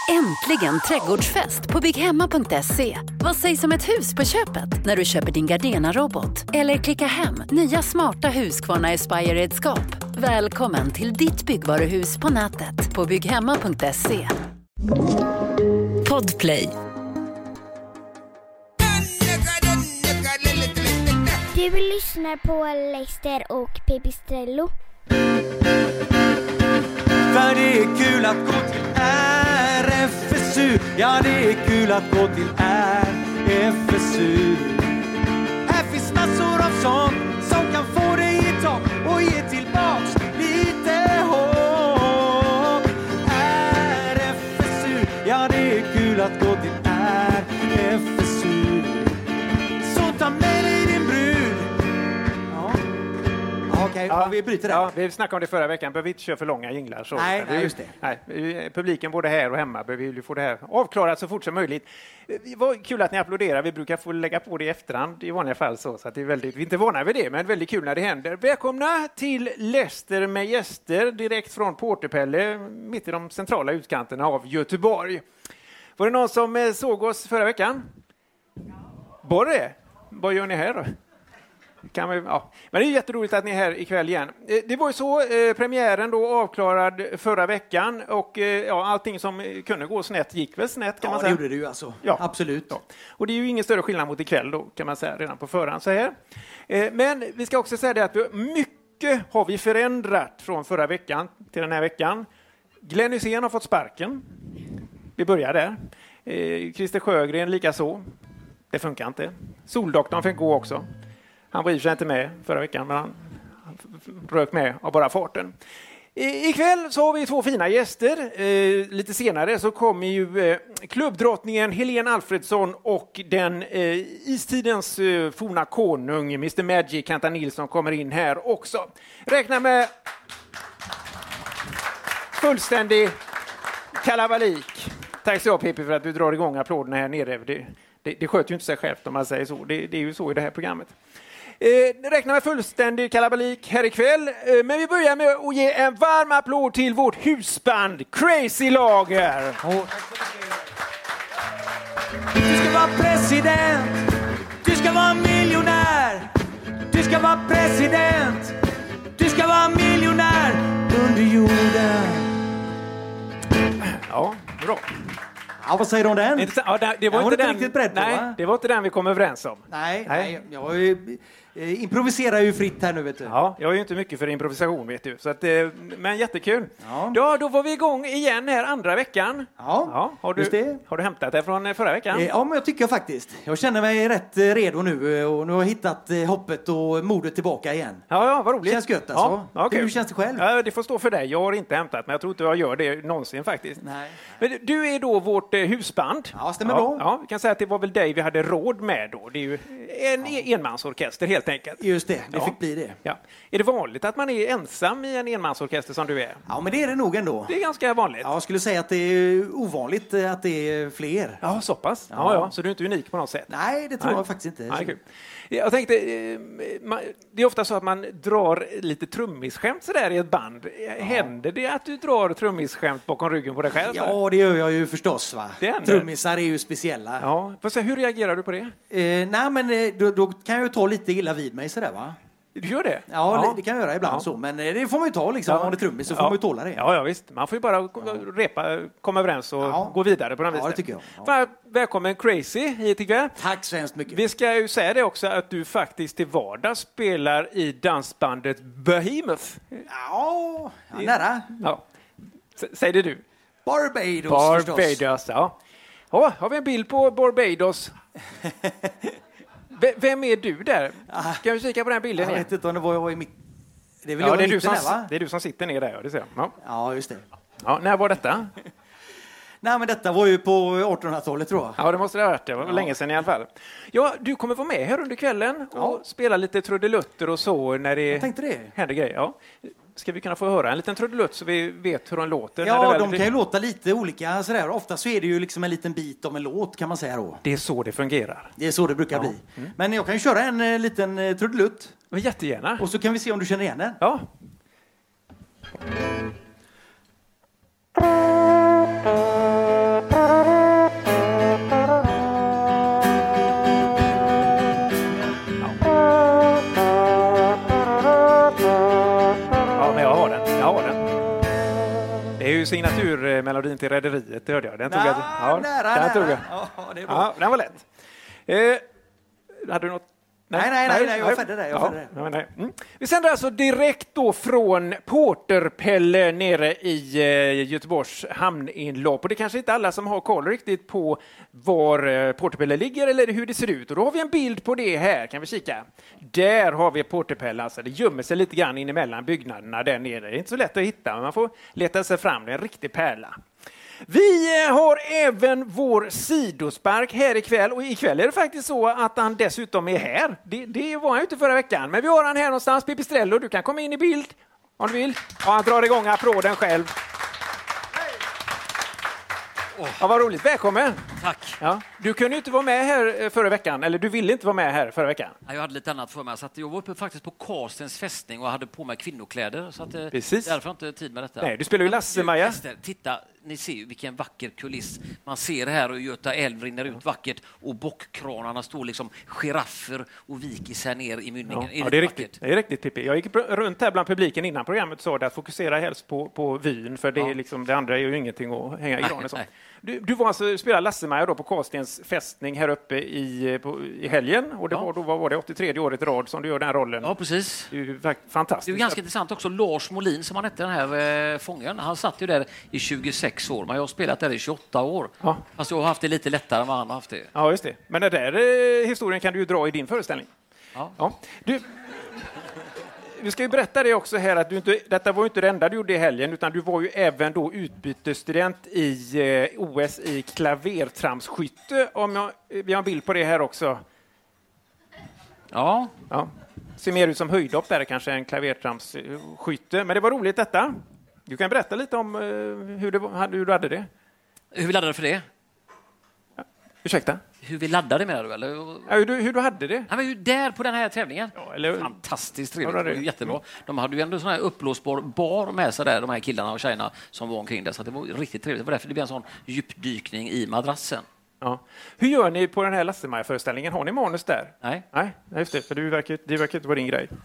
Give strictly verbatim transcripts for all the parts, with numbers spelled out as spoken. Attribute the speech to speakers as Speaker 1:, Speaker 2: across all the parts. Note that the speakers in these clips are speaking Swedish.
Speaker 1: Äntligen trädgårdsfest på bygghemma punkt se. Vad sägs om ett hus på köpet när du köper din Gardena-robot? Eller klicka hem nya smarta Husqvarna Aspire-redskap. Välkommen till ditt byggvaruhus på nätet på bygghemma punkt se. Podplay.
Speaker 2: Du lyssnar på Leicester och Pipistrello.
Speaker 3: För det är kul att gå till R F S U. Ja, det är kul att gå till R F S U. Här finns massor av sånt som kan få dig i topp och ge tillbaks lite hopp. R F S U. Ja, det är kul att gå till R F S U. Så ta med dig din brud. Ja. Okej, okay, ja, vi bryter det.
Speaker 4: Ja, vi snackade om det förra veckan. Behöver vi inte köra för långa jinglar. Så.
Speaker 3: Nej, nej, just det.
Speaker 4: Nej, publiken både här och hemma behöver ju få det här avklarat så fort som möjligt. Det var kul att ni applåderar. Vi brukar få lägga på det i efterhand i vanliga fall. Så, så att det är väldigt, vi är inte vana vid det, men väldigt kul när det händer. Välkomna till Leicester med gäster direkt från Portepelle, mitt i de centrala utkanterna av Göteborg. Var det någon som såg oss förra veckan? Var det? Vad gör ni här då? Kan vi, ja. Men det är jätteroligt att ni är här ikväll igen. Det var ju så, eh, premiären då avklarad förra veckan och eh, ja, allting som kunde gå snett gick väl snett kan
Speaker 3: ja,
Speaker 4: man säga.
Speaker 3: Ja, det gjorde det ju alltså. Ja. Absolut.
Speaker 4: Ja. Och det är ju ingen större skillnad mot ikväll då kan man säga redan på förhand så här. Eh, men vi ska också säga det att vi, mycket har vi förändrat från förra veckan till den här veckan. Glenn Hysén har fått sparken. Vi börjar där. Eh, Christer Sjögren lika så. Det funkar inte. Soldoktorn fick gå också. Han var i sig inte med förra veckan, men han rök med av bara farten. I, ikväll så har vi två fina gäster. Eh, lite senare så kommer ju eh, klubbdrottningen Helene Alfredsson och den eh, istidens eh, forna konung, mister Magic, Kanta Nilsson, kommer in här också. Räkna med fullständig kalabalik. Tack så Pippi för att du drar igång applåderna här nere. Det, det, det sköter ju inte sig självt om man säger så. Det, det är ju så i det här programmet. Eh, räknar med fullständig kalabalik här ikväll. Eh, men vi börjar med att ge en varm applåd till vårt husband Crazy Lager.
Speaker 3: Oh. Du ska vara president. Du ska vara miljonär. Du ska vara president. Du ska vara miljonär under jorden.
Speaker 4: Ja, bra.
Speaker 3: Ja, vad säger du om den?
Speaker 4: Inte, ja, det, det var
Speaker 3: jag
Speaker 4: inte
Speaker 3: var
Speaker 4: den,
Speaker 3: riktigt beredd på,
Speaker 4: nej,
Speaker 3: va?
Speaker 4: det var inte den vi kom överens om.
Speaker 3: Nej, nej. nej jag eh, improviserar ju fritt här nu, vet du.
Speaker 4: Ja, jag är ju inte mycket för improvisation, vet du. Så att, eh, men jättekul. Ja. Då, då var vi igång igen här andra veckan.
Speaker 3: Ja,
Speaker 4: ja har, du,
Speaker 3: just det.
Speaker 4: Har du hämtat det från förra veckan?
Speaker 3: Eh, ja, men jag tycker jag faktiskt. Jag känner mig rätt eh, redo nu och nu har jag hittat eh, hoppet och modet tillbaka igen.
Speaker 4: Ja, ja, vad roligt.
Speaker 3: Känns gött alltså.
Speaker 4: Ja, okay.
Speaker 3: Hur känns det själv?
Speaker 4: Ja, det får stå för dig. Jag har inte hämtat, men jag tror inte jag gör det någonsin faktiskt.
Speaker 3: Nej.
Speaker 4: Men du är då vårt eh, husband.
Speaker 3: Ja, stämmer
Speaker 4: ja,
Speaker 3: bra.
Speaker 4: Ja, vi kan säga att det var väl dig vi hade råd med då. Det är ju en ja. enmansorkester helt enkelt.
Speaker 3: Just det, det
Speaker 4: ja.
Speaker 3: fick bli det.
Speaker 4: Ja. Är det vanligt att man är ensam i en enmansorkester som du är?
Speaker 3: Ja, men det är det nog ändå.
Speaker 4: Det är ganska vanligt.
Speaker 3: Ja, jag skulle säga att det är ovanligt att det är fler.
Speaker 4: Ja, så pass. Ja,
Speaker 3: ja.
Speaker 4: ja. Så du är inte unik på något sätt?
Speaker 3: Nej, det tror
Speaker 4: Nej.
Speaker 3: jag faktiskt inte.
Speaker 4: Nej, kul. Jag tänkte, det är ofta så att man drar lite trummisskämt så där i ett band. Ja. Händer det att du drar trummisskämt bakom ryggen på dig själv?
Speaker 3: Ja, det gör jag ju förstås, va?
Speaker 4: Det
Speaker 3: trummisar är ju speciella.
Speaker 4: Ja, får se, hur reagerar du på det?
Speaker 3: Eh, nej, men då, då kan jag ju ta lite illa vid mig sådär, va?
Speaker 4: Du gör det?
Speaker 3: Ja, ja. Det kan jag göra ibland ja. så. Men det får man ju ta liksom. Ja. Om det är trummis så får
Speaker 4: ja.
Speaker 3: man ju tåla det.
Speaker 4: Ja, ja, visst. Man får ju bara ja. repa, komma överens och ja. gå vidare på den
Speaker 3: ja,
Speaker 4: visen.
Speaker 3: Ja, det tycker jag. Ja.
Speaker 4: Välkommen Crazy hit ikväll.
Speaker 3: Tack så hemskt mycket.
Speaker 4: Vi ska ju säga det också att du faktiskt till vardags spelar i dansbandet Behemoth.
Speaker 3: Ja, ja nära.
Speaker 4: Ja. S- säg det du.
Speaker 3: Barbados,
Speaker 4: Barbados, ja. Ja, har vi en bild på Barbados? V- vem är du där? Ska vi kika på den bilden
Speaker 3: jag
Speaker 4: igen?
Speaker 3: Jag vet inte om det var jag i mitt... Det är väl
Speaker 4: ja,
Speaker 3: jag
Speaker 4: det är, du som,
Speaker 3: där, va?
Speaker 4: det är du som sitter ner där, ja, det ser jag. Ja.
Speaker 3: ja, just det.
Speaker 4: Ja, när var detta?
Speaker 3: Nej, men detta var ju på artonhundratalet, tror jag.
Speaker 4: Ja, det måste det ha varit. Det var ja. länge sedan i alla fall. Ja, du kommer vara med här under kvällen och ja. spela lite trudelutter och så när det,
Speaker 3: jag tänkte det.
Speaker 4: händer grejer. Ja. Ska vi kunna få höra en liten trudelutt så vi vet hur de låter?
Speaker 3: Ja,
Speaker 4: när det
Speaker 3: de
Speaker 4: väl...
Speaker 3: kan ju låta lite olika sådär. Ofta så är det ju liksom en liten bit om en låt, kan man säga då.
Speaker 4: Det är så det fungerar.
Speaker 3: Det är så det brukar ja. bli. Mm. Men jag kan ju köra en uh, liten uh, trudelutt.
Speaker 4: Men jättegärna.
Speaker 3: Och så kan vi se om du känner igen den.
Speaker 4: Ja. signaturmelodin till Rederiet, det hörde jag. Den tog
Speaker 3: Nä,
Speaker 4: jag. Ja,
Speaker 3: nära,
Speaker 4: den
Speaker 3: nära.
Speaker 4: tog jag.
Speaker 3: Ja, det är bra.
Speaker 4: Ja, den var lätt. Eh, hade du något?
Speaker 3: Nej, nej, nej, nej, jag är färdig där. Jag är
Speaker 4: Ja,
Speaker 3: färdig där.
Speaker 4: nej, nej. Mm. Vi sänder alltså direkt då från Porterpelle nere i eh, Göteborgs hamninlopp. Och det är kanske inte alla som har koll riktigt på var eh, Porterpelle ligger eller hur det ser ut. Och då har vi en bild på det här, kan vi kika. Där har vi Porterpelle, alltså det gömmer sig lite grann in emellan byggnaderna där nere. Det är inte så lätt att hitta, men man får leta sig fram. Det är en riktig pärla. Vi har även vår sidospark här ikväll, och ikväll är det faktiskt så att han dessutom är här. Det, det var han inte förra veckan, men vi har han här någonstans. Pipistrello, du kan komma in i bild om du vill. Ja, han drar igång applåden själv. Ja, vad roligt. Välkommen.
Speaker 5: Tack.
Speaker 4: Ja, du kunde ju inte vara med här förra veckan, eller du ville inte vara med här förra veckan.
Speaker 5: Jag hade lite annat för mig, så att jag var uppe faktiskt på Karlstens fästning och hade på mig kvinnokläder, så att
Speaker 4: Precis.
Speaker 5: därför har jag inte tid med detta.
Speaker 4: Nej, du spelar ju Lasse-Maja.
Speaker 5: Titta, ni ser ju vilken vacker kuliss. Man ser här och Göta älv rinner ut vackert och bockkranarna står liksom giraffer och viker sig ner i mynningen.
Speaker 4: Ja,
Speaker 5: är
Speaker 4: ja, det är riktigt. Det är riktigt, Pippi. Jag gick runt här bland publiken innan programmet, så att fokusera helst på, på vyn, för det, är
Speaker 5: Ja.
Speaker 4: liksom, det andra är ju ingenting att hänga i
Speaker 5: Nej,
Speaker 4: granen.
Speaker 5: nej.
Speaker 4: Du, du var alltså spelade Lasse-Maja då på Karlstens fästning här uppe i, på, i helgen, och det
Speaker 5: Ja.
Speaker 4: var då vad var det åttiotre året i rad som du gör den rollen.
Speaker 5: Ja, precis.
Speaker 4: Det är ju fakt- fantastiskt.
Speaker 5: Det är ju ganska intressant också. Lars Molin, som han hette, den här eh, fången, han satt ju där i tjugosex år, men jag har spelat där i tjugoåtta år.
Speaker 4: Ja.
Speaker 5: Fast jag har haft det lite lättare än vad han har haft det.
Speaker 4: Ja, just det. Men den där eh, historien kan du ju dra i din föreställning.
Speaker 5: Ja.
Speaker 4: Ja. Du, vi ska ju berätta det också här, att du inte, detta var ju inte det enda du gjorde i helgen, utan du var ju även då utbytesstudent i eh, O S i klavertramsskytte. Om jag, vi har en bild på det här också.
Speaker 5: Ja.
Speaker 4: Ja. Ser mer ut som höjdhopp där, kanske en klavertramsskytte. Men det var roligt detta. Du kan berätta lite om eh, hur, det var, hur du hade det.
Speaker 5: Hur vi laddade för det?
Speaker 4: Ursäkta?
Speaker 5: Hur vi laddade, menar du? Eller?
Speaker 4: Ja, hur, du, hur du hade det?
Speaker 5: Han var ju där på den här tävlingen.
Speaker 4: Ja, eller...
Speaker 5: Fantastiskt
Speaker 4: Ja,
Speaker 5: trevligt.
Speaker 4: det
Speaker 5: Det
Speaker 4: är
Speaker 5: var
Speaker 4: det.
Speaker 5: ju jättebra. De hade ju ändå sån här uppblåsbar bar med sig där, de här killarna och tjejerna som var omkring där. Så det var riktigt trevligt. Det var därför det blev en sån djupdykning i madrassen.
Speaker 4: Ja. Hur gör ni på den här Lasse-Maja-föreställningen? Har ni manus där?
Speaker 5: Nej.
Speaker 4: Nej, just det, för det verkar, det verkar inte vara din grej.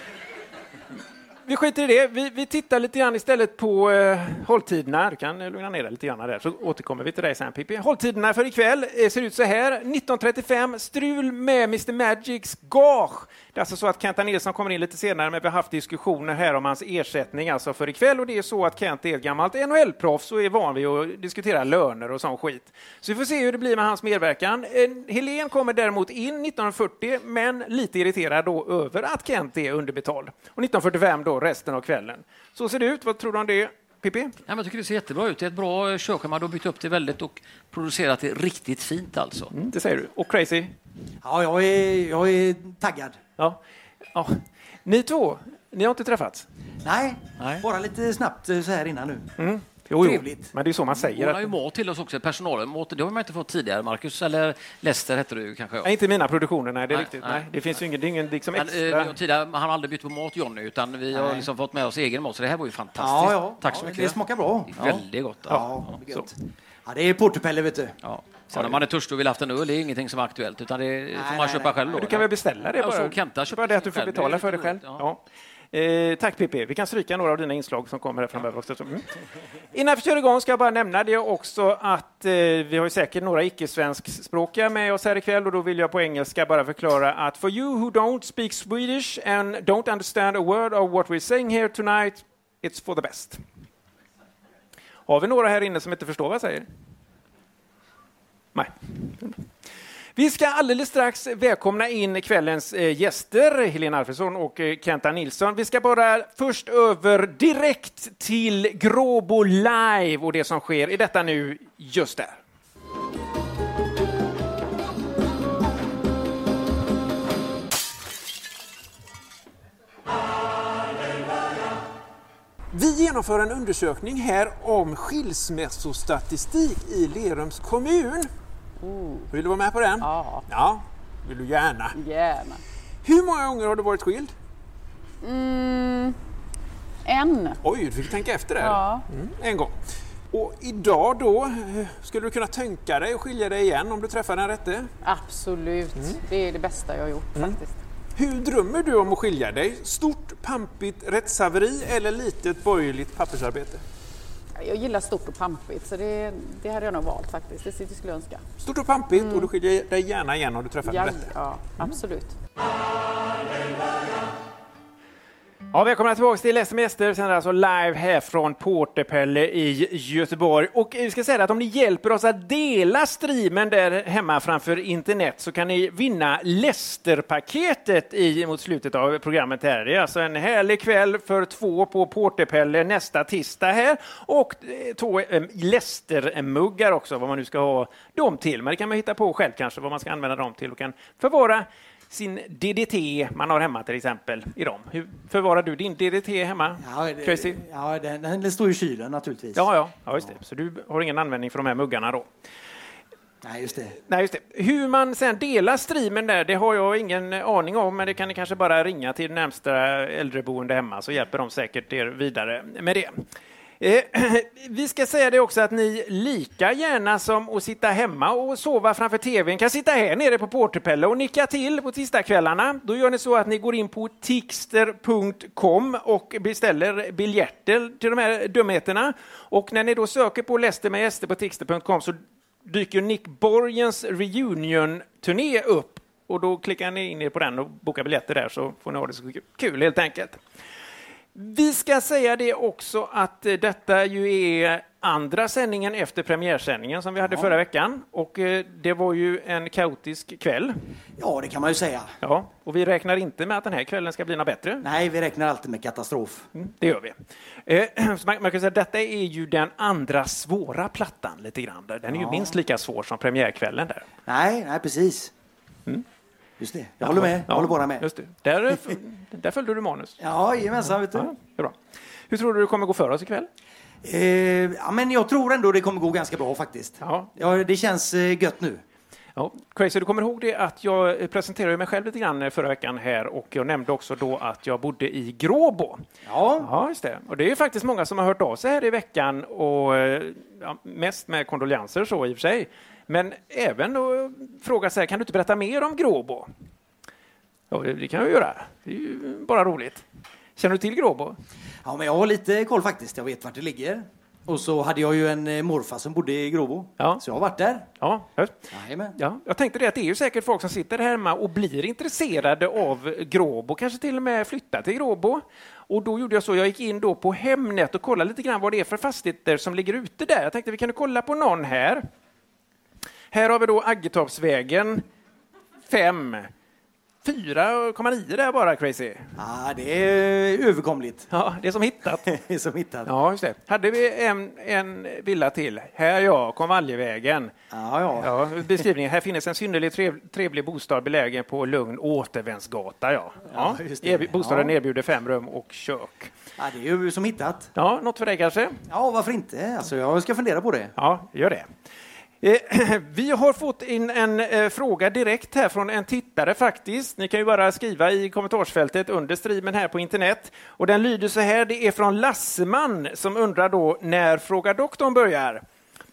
Speaker 4: Vi skiter i det. Vi, vi tittar lite grann istället på eh, hålltiderna. Du kan lugna ner dig lite grann där, så återkommer vi till dig sen, Pippi. Hålltiderna för ikväll eh, ser ut så här. nitton trettiofem, strul med mister Magics gage. Det är alltså så att Kenta Nilsson kommer in lite senare, men vi har haft diskussioner här om hans ersättning alltså för ikväll. Och det är så att Kent är ett gammalt N H L-proffs och är van vid att diskutera löner och sån skit. Så vi får se hur det blir med hans medverkan. Eh, Helen kommer däremot in nitton fyrtio, men lite irriterad då över att Kent är underbetald. Och nitton fyrtiofem då resten av kvällen. Så ser det ut. Vad tror du om det, Pippi?
Speaker 5: Ja, men jag tycker det ser jättebra ut. Det är ett bra körschema. Du har byggt upp det väldigt och producerat det riktigt fint alltså.
Speaker 4: Mm, det säger du. Och Crazy?
Speaker 3: Ja, jag är, jag är taggad.
Speaker 4: Ja. Ja. Ni två, ni har inte träffats?
Speaker 3: Nej,
Speaker 5: Nej.
Speaker 3: bara lite snabbt så här innan nu.
Speaker 4: Mm. Jo, jo.
Speaker 3: Trevligt.
Speaker 4: Men det är så man säger.
Speaker 5: Hon har ju
Speaker 4: Att...
Speaker 5: mat till oss också, personalen. Mat, det har man inte fått tidigare, Marcus. Eller Lester hette du kanske.
Speaker 4: Nej, inte mina produktioner, nej. Det är
Speaker 5: Nej,
Speaker 4: riktigt.
Speaker 5: nej.
Speaker 4: Nej. Det finns ju ingen, det är ingen liksom
Speaker 5: Men,
Speaker 4: extra...
Speaker 5: eh, tidigare, han har aldrig bytt på mat, Johnny, utan vi har liksom fått med oss egen mat. Så det här var ju fantastiskt.
Speaker 3: Ja, ja.
Speaker 5: Tack så
Speaker 3: ja,
Speaker 5: mycket.
Speaker 3: Det smakar bra.
Speaker 5: Det är väldigt gott.
Speaker 3: Ja,
Speaker 5: Ja.
Speaker 3: ja, gött. Ja, det är Porterpelle, vet du.
Speaker 5: Ja. Så när man är törstig och vill ha haft en öl, det är ingenting som är aktuellt, utan det får man
Speaker 3: nej,
Speaker 5: köpa
Speaker 3: nej.
Speaker 5: själv då.
Speaker 4: Du kan väl beställa det
Speaker 5: Ja,
Speaker 4: bara.
Speaker 5: så Kenta
Speaker 4: Bara det att du får
Speaker 5: själv.
Speaker 4: betala
Speaker 5: Det är
Speaker 4: för det
Speaker 5: lite
Speaker 4: själv.
Speaker 5: roligt,
Speaker 4: Ja. Eh, tack Pippi. Vi kan stryka några av dina inslag som kommer här framöver också. Mm. Innan vi kör igång ska jag bara nämna det också att eh, vi har ju säkert några icke-svenskspråkiga med oss här ikväll, och då vill jag på engelska bara förklara att for you who don't speak Swedish and don't understand a word of what we're saying here tonight, it's for the best. Har vi några här inne som inte förstår vad jag säger? Nej. Vi ska alldeles strax välkomna in kvällens eh, gäster, Helena Alfredsson och eh, Kenta Nilsson. Vi ska bara först över direkt till Gråbo Live och det som sker i detta nu just där. Vi genomför en undersökning här om skilsmässostatistik i Lerums kommun.
Speaker 6: Oh.
Speaker 4: Vill du vara med på den?
Speaker 6: Ja,
Speaker 4: Ja, vill du gärna.
Speaker 6: gärna.
Speaker 4: Hur många gånger har du varit skild?
Speaker 6: Mm, en.
Speaker 4: Oj, du fick tänka efter det.
Speaker 6: Ja.
Speaker 4: Mm, en gång. Och idag då, eh, skulle du kunna tänka dig att skilja dig igen om du träffar den rätte?
Speaker 6: Absolut. Det är det bästa jag har gjort faktiskt.
Speaker 4: Hur drömmer du om att skilja dig? Stort, pampigt rättshaveri eller litet borgerligt pappersarbete?
Speaker 6: Jag gillar stort och pampigt, så det, det hade jag nog valt faktiskt. Det skulle jag önska.
Speaker 4: Stort och pampigt, mm. och du skiljer dig gärna igen om du träffar
Speaker 6: ja,
Speaker 4: rätt.
Speaker 6: Ja, absolut.
Speaker 4: Ja, välkomna tillbaka till S M S. Sen alltså live här från Portepelle i Göteborg. Och vi ska säga att om ni hjälper oss att dela streamen där hemma framför internet så kan ni vinna Leicester-paketet i, mot slutet av programmet här. Det är alltså en härlig kväll för två på Portepelle nästa tisdag här. Och två äh, Leicester-muggar också, vad man nu ska ha dem till. Men det kan man hitta på själv kanske, vad man ska använda dem till och kan förvara sin D D T man har hemma till exempel i dem. Hur förvarar du din D D T hemma?
Speaker 7: Ja, det,
Speaker 4: Tracy?
Speaker 7: Ja, den, den står i kylen naturligtvis.
Speaker 4: Ja, ja, ja, just det. Så du har ingen användning för de här muggarna då?
Speaker 7: Nej, just det.
Speaker 4: Nej, just det. Hur man sen delar streamen där, det har jag ingen aning om, men det kan ni kanske bara ringa till närmsta äldreboende hemma så hjälper de säkert er vidare med det. Eh, vi ska säga det också att ni lika gärna som att sitta hemma och sova framför tvn kan sitta här nere på Portepelle och nicka till på tisdagskvällarna. Då gör ni så att ni går in på tixter punkt com och beställer biljetter till de här dumheterna. Och när ni då söker på Leicester med gäster på tixter punkt com så dyker Nick Borgens reunion-turné upp. Och då klickar ni in er på den och bokar biljetter där så får ni ha det så kul helt enkelt. Vi ska säga det också att detta ju är andra sändningen efter premiärsändningen som vi hade ja. förra veckan. Och det var ju en kaotisk kväll.
Speaker 7: Ja, det kan man ju säga.
Speaker 4: Ja, och vi räknar inte med att den här kvällen ska bli något bättre.
Speaker 7: Nej, vi räknar alltid med katastrof.
Speaker 4: Mm, det gör vi. Eh, så man, man kan säga att detta är ju den andra svåra plattan lite grann. Den är ja. ju minst lika svår som premiärkvällen där.
Speaker 7: Nej, nej precis. Mm. Just det, jag ja, håller med. Jag ja, håller bara med.
Speaker 4: Just det. Där, där följde du manus.
Speaker 7: Ja, gemensamt vet du.
Speaker 4: Ja, det är bra. Hur tror du det kommer gå för oss ikväll?
Speaker 7: Eh, ja, men jag tror ändå det kommer gå ganska bra faktiskt. Ja. Ja, det känns eh, gött nu.
Speaker 4: Ja, Crazy, du kommer ihåg det att jag presenterade mig själv lite grann förra veckan här och jag nämnde också då att jag bodde i Gråbo.
Speaker 7: Ja.
Speaker 4: Ja, just det. Och det är ju faktiskt många som har hört av sig här i veckan och ja, mest med kondolianser så i och för sig. Men även då fråga sig, kan du inte berätta mer om Gråbo? Ja, det kan jag göra. Det är ju bara roligt. Känner du till Gråbo?
Speaker 7: Ja, men jag har lite koll faktiskt. Jag vet vart det ligger. Och så hade jag ju en morfar som bodde i Gråbo. Ja. Så jag har varit där.
Speaker 4: Ja, ja, jag tänkte det att det är ju säkert folk som sitter här hemma och blir intresserade av Gråbo. Kanske till och med flyttar till Gråbo. Och då gjorde jag så. Jag gick in då på Hemnet och kollade lite grann vad det är för fastigheter som ligger ute där. Jag tänkte vi kan kolla på någon här. Här har vi då Aggetorpsvägen fem. fyra komma nio där bara, Crazy.
Speaker 7: Ja, det är överkomligt.
Speaker 4: Ja, det är som hittat.
Speaker 7: Det är som hittat.
Speaker 4: Ja, just det. Hade vi en, en villa till. Här, ja, Konvaljevägen.
Speaker 7: Ja, ja.
Speaker 4: Ja, beskrivningen. Här finns en synnerligt trev, trevlig bostad belägen på Lugn återvändsgata, ja. Ja, ja just det. Bostaden ja. erbjuder fem rum och kök.
Speaker 7: Ja, det är ju som hittat.
Speaker 4: Ja, något för dig kanske?
Speaker 7: Ja, varför inte? Alltså, jag ska fundera på det.
Speaker 4: Ja, gör det. Vi har fått in en eh, fråga direkt här från en tittare faktiskt. Ni kan ju bara skriva i kommentarsfältet under streamen här på internet. Och den lyder så här, det är från Lasseman som undrar då när Fråga doktorn börjar.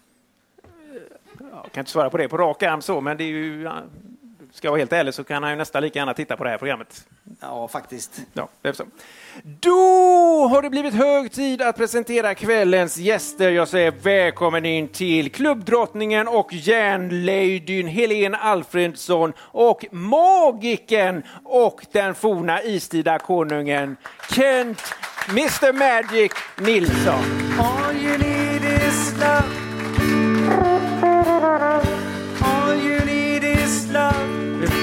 Speaker 4: Jag kan inte svara på det på rak arm så, men det är ju... Ska jag vara helt ärlig så kan han ju nästan lika gärna titta på det här programmet.
Speaker 7: Ja, faktiskt.
Speaker 4: Ja, det är så. Då har det blivit hög tid att presentera kvällens gäster. Jag säger välkommen in till klubbdrottningen och järnladyn Helene Alfredsson och magiken och den forna istida konungen Kent mister Magic Nilsson.
Speaker 3: All you need is love. All you need is love.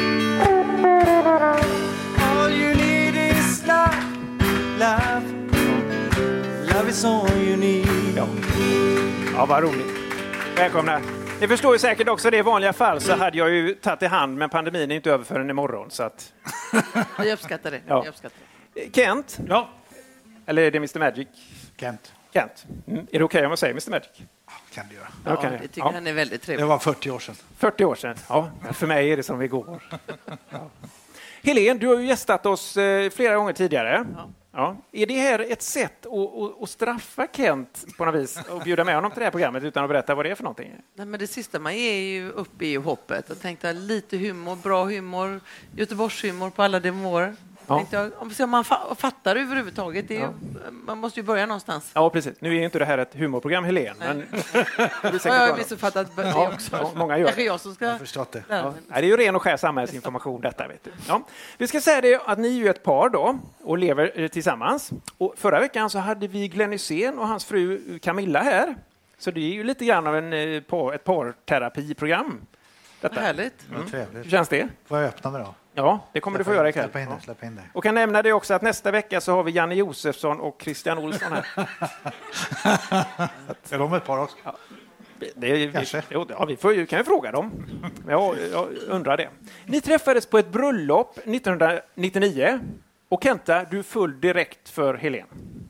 Speaker 3: All you need is love. Love. Love is all you need.
Speaker 4: Ja, ja vad roligt. Välkomna. Ni förstår ju säkert också det i vanliga fall så hade jag ju tagit i hand men pandemin är inte över förrän imorgon så att...
Speaker 8: Jag uppskattar det.
Speaker 4: Ja.
Speaker 8: Jag uppskattar
Speaker 4: det. Kent?
Speaker 9: Ja.
Speaker 4: Eller är det mister Magic?
Speaker 9: Kent.
Speaker 4: Kent. Mm. Är det okej okay om jag säger mister Magic?
Speaker 9: Kan du göra.
Speaker 8: Ja,
Speaker 4: ja,
Speaker 8: det tycker ja. han är väldigt trevligt.
Speaker 9: Det var fyrtio år sedan.
Speaker 4: fyrtio år sedan, ja. För mig är det som igår. Ja. Helene, du har ju gästat oss eh, flera gånger tidigare. Ja. Ja. Är det här ett sätt att, att, att straffa Kent på något vis och bjuda med honom till det här programmet utan att berätta vad det är för någonting?
Speaker 8: Nej, men det sista man är ju uppe i hoppet och tänkte lite humor, bra humor, Göteborgshumor på alla nivåer. Ja. Tänkte jag, om om man fa- fattar överhuvudtaget, det är ju, ja. man måste ju börja någonstans.
Speaker 4: Ja, precis. Nu är inte det här ett humorprogram, Helene. Men
Speaker 8: det har jag missuppfattat det
Speaker 4: ja,
Speaker 8: också.
Speaker 4: Ja, många gör
Speaker 8: Kanske jag som ska...
Speaker 9: Jag har förstått det.
Speaker 4: Ja. Det är ju ren och skär samhällsinformation detta, vet du. Ja. Vi ska säga det att ni är ju ett par då och lever tillsammans. Och förra veckan så hade vi Glenn Hysén och hans fru Camilla här. Så det är ju lite grann av en, ett parterapiprogram. Detta.
Speaker 8: Härligt.
Speaker 9: Mm.
Speaker 4: Hur känns det?
Speaker 9: Får jag öppna mig då?
Speaker 4: Ja, det kommer
Speaker 9: släppa
Speaker 4: du få göra
Speaker 9: in,
Speaker 4: ikväll.
Speaker 9: Släppa in det, släppa in det.
Speaker 4: Och kan nämna det också att nästa vecka så har vi Janne Josefsson och Christian Olsson här.
Speaker 9: Är de ett par också?
Speaker 4: Ja, det, Kanske. Vi, ja, vi får ju, kan ju fråga dem. Jag, jag undrar det. Ni träffades på ett bröllop nittonhundranittionio och Kenta, du föll direkt för Helene.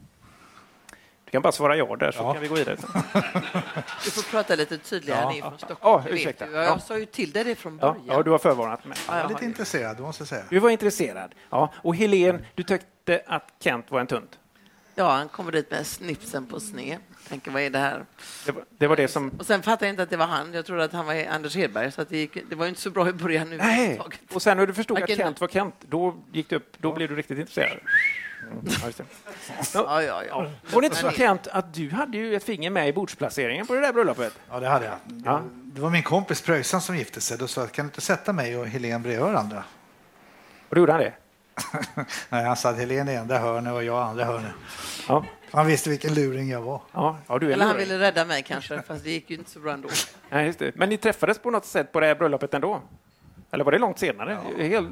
Speaker 4: Du kan bara svara ja där så ja. Kan vi gå vidare.
Speaker 8: Du får prata lite tydligare ja. Ni från Stockholm.
Speaker 4: Ja, ursäkta.
Speaker 8: Jag ja. sa ju till dig det från början.
Speaker 4: Ja, ja du var förvarnat med.
Speaker 9: Jag är lite intresserad, måste jag säga.
Speaker 4: Du var intresserad. Ja, och Helene, du tyckte att Kent var en tunt.
Speaker 8: Ja, han kommer dit med snipsen på sned. Tänker, vad är det här?
Speaker 4: Det var det, var det som...
Speaker 8: Och sen fattade jag inte att det var han. Jag trodde att han var Anders Hedberg. Så att det, gick, det var inte så bra i början nu.
Speaker 4: Nej. Och sen när du förstod
Speaker 8: Vilken...
Speaker 4: att Kent var Kent, då gick det upp, då blev du riktigt intresserad. Mm, ja, just det.
Speaker 8: Ja, ja, ja.
Speaker 4: Var det inte så, Kent, att du hade ju ett finger med i bordsplaceringen på det där bröllopet?
Speaker 9: Ja, det hade jag.
Speaker 4: Ja.
Speaker 9: Det var min kompis Pröjsan som gifte sig. Då sa jag, kan du inte sätta mig och Helene bredvid varandra?
Speaker 4: Och då gjorde han det?
Speaker 9: Nej, han sa att Helene är enda hörnet och jag andra hörnet.
Speaker 4: Ja.
Speaker 9: Han visste vilken luring jag var.
Speaker 4: Ja, ja, du är
Speaker 8: Eller han
Speaker 4: luring.
Speaker 8: ville rädda mig kanske, fast det gick ju inte så bra ändå.
Speaker 4: Nej, just det. Men ni träffades på något sätt på det här bröllopet ändå? Eller var det långt senare? Ja. Helt...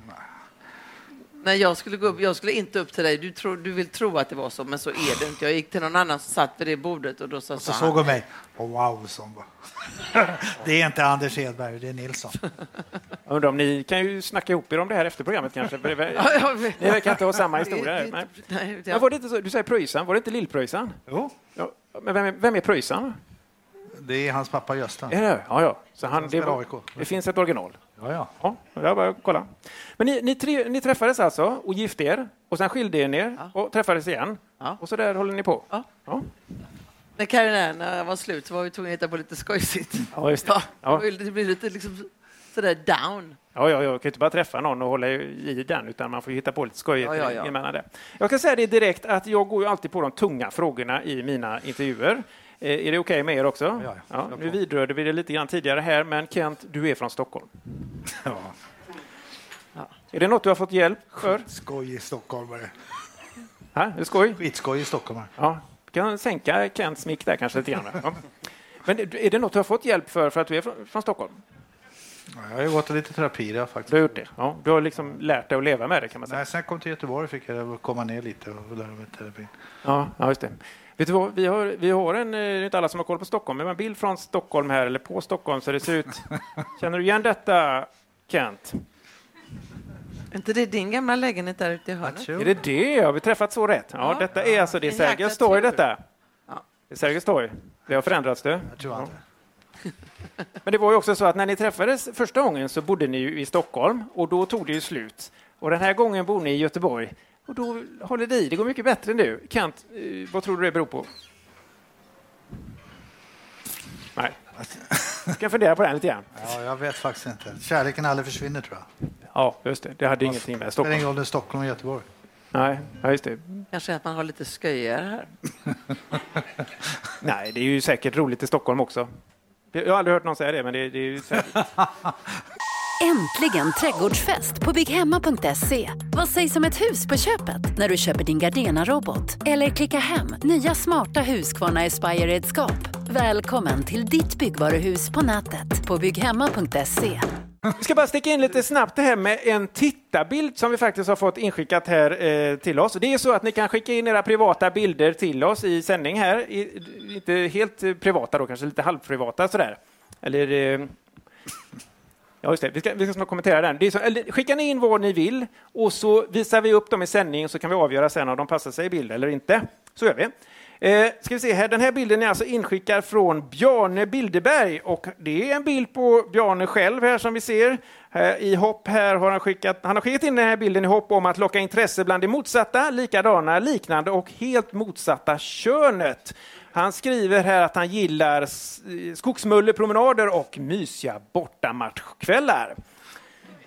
Speaker 8: Nej, jag skulle gå upp, jag skulle inte upp till dig. Du, tror, du vill tro att det var så, men så är det inte. Jag gick till någon annan som satt vid det bordet och då sa
Speaker 9: och så
Speaker 8: han,
Speaker 9: såg hon mig. Oh, wow, som det är inte Anders Hedberg, det är Nilsson.
Speaker 4: Jag undrar om ni kan ju snacka ihop er om det här efter programmet kanske. För det, ni verkar inte ha samma historia. Det, det, nej. Nej, det, men var det inte så, du säger Pröjsan, var det inte Lill-Pröjsan?
Speaker 9: Jo.
Speaker 4: Ja, men vem är, vem är Pröjsan?
Speaker 9: Det är hans pappa Gösta.
Speaker 4: Är det? Ja, ja. Så han, det, var, det finns ett original.
Speaker 9: Ja, ja.
Speaker 4: Ja, jag bara kolla. Men ni, ni, tre, ni träffades alltså och gifte er och sen skilde er ner ja. Och träffades igen. Ja. Och så där håller ni på.
Speaker 8: Ja.
Speaker 4: Ja.
Speaker 8: När karriären när var slut så var vi tvungna att hitta på lite skojsigt.
Speaker 4: Ja, just det. Ja.
Speaker 8: Det blir lite liksom sådär down.
Speaker 4: Ja, ja, jag kan inte bara träffa någon och hålla i den utan man får hitta på lite skojigt ja, ja, ja. Emellan det. Jag kan säga det direkt att jag går ju alltid på de tunga frågorna i mina intervjuer. Är det okej okay med er också? Ja, ja. Ja, nu vidrörde vi det lite grann tidigare här, men Kent, du är från Stockholm.
Speaker 9: Ja.
Speaker 4: Ja. Är det något du har fått hjälp för?
Speaker 9: Skoj i Stockholm var det.
Speaker 4: Ja, det är skoj.
Speaker 9: Skitskoj i Stockholm.
Speaker 4: Ja, kan sänka Kents mick där kanske lite grann. Ja. Men är det något du har fått hjälp för för att du är från, från Stockholm?
Speaker 9: Ja, jag har ju gått lite terapi där faktiskt.
Speaker 4: Du har gjort det? Ja, du har liksom lärt dig att leva med det kan man säga.
Speaker 9: Nej, sen jag kom till Göteborg fick jag komma ner lite och lära mig terapi.
Speaker 4: Ja, ja just det. Vet du vad, vi har, vi har en, det är inte alla som har koll på Stockholm, men en bild från Stockholm här, eller på Stockholm, så det ser ut. Känner du igen detta, Kent?
Speaker 8: Är inte det din gamla lägenhet där ute i hörnet?
Speaker 4: Är det det? Har vi träffat så rätt? Ja, ja. Detta är alltså, det är Sergels torg detta. Ja. Det är Sergels torg. Det har förändrats du.
Speaker 9: Jag tror inte.
Speaker 4: Ja. Men det var ju också så att när ni träffades första gången så bodde ni ju i Stockholm och då tog det ju slut. Och den här gången bor ni i Göteborg. Och då håller det i. Det går mycket bättre nu. Kent, vad tror du det beror på? Nej. Jag ska fundera på den lite grann.
Speaker 9: Ja, jag vet faktiskt inte. Kärleken aldrig försvinner, tror jag.
Speaker 4: Ja, just det. Det hade ingenting med Stockholm.
Speaker 9: Det är ingen ålder Stockholm och Göteborg.
Speaker 4: Nej, ja, just det.
Speaker 8: Kanske att man har lite sköjare här.
Speaker 4: Nej, det är ju säkert roligt i Stockholm också. Jag har aldrig hört någon säga det, men det, det är ju säkert.
Speaker 1: Äntligen trädgårdsfest på bygghemma punkt se. Vad sägs om ett hus på köpet när du köper din Gardena-robot? Eller klicka hem nya smarta Husqvarna Aspire-redskap. Välkommen till ditt byggvaruhus på nätet på bygghemma punkt se.
Speaker 4: Vi ska bara sticka in lite snabbt det här med en tittarbild som vi faktiskt har fått inskickat här eh, till oss. Det är så att ni kan skicka in era privata bilder till oss i sändning här. I, inte helt privata då, kanske lite halvprivata sådär. Eller... Eh, Ja, just det. Vi ska, vi ska snart kommentera den. Det är så, eller, skicka in vad ni vill och så visar vi upp dem i sändning så kan vi avgöra sen om de passar sig i bild eller inte. Så gör vi. Eh, ska vi se här. Den här bilden är alltså inskickad från Bjarne Bilderberg och det är en bild på Bjarne själv här som vi ser. Här, i hopp här har han skickat, han har skickat in den här bilden i hopp om att locka intresse bland det motsatta, likadana, liknande och helt motsatta könet. Han skriver här att han gillar skogsmullepromenader och mysiga bortamatchkvällar.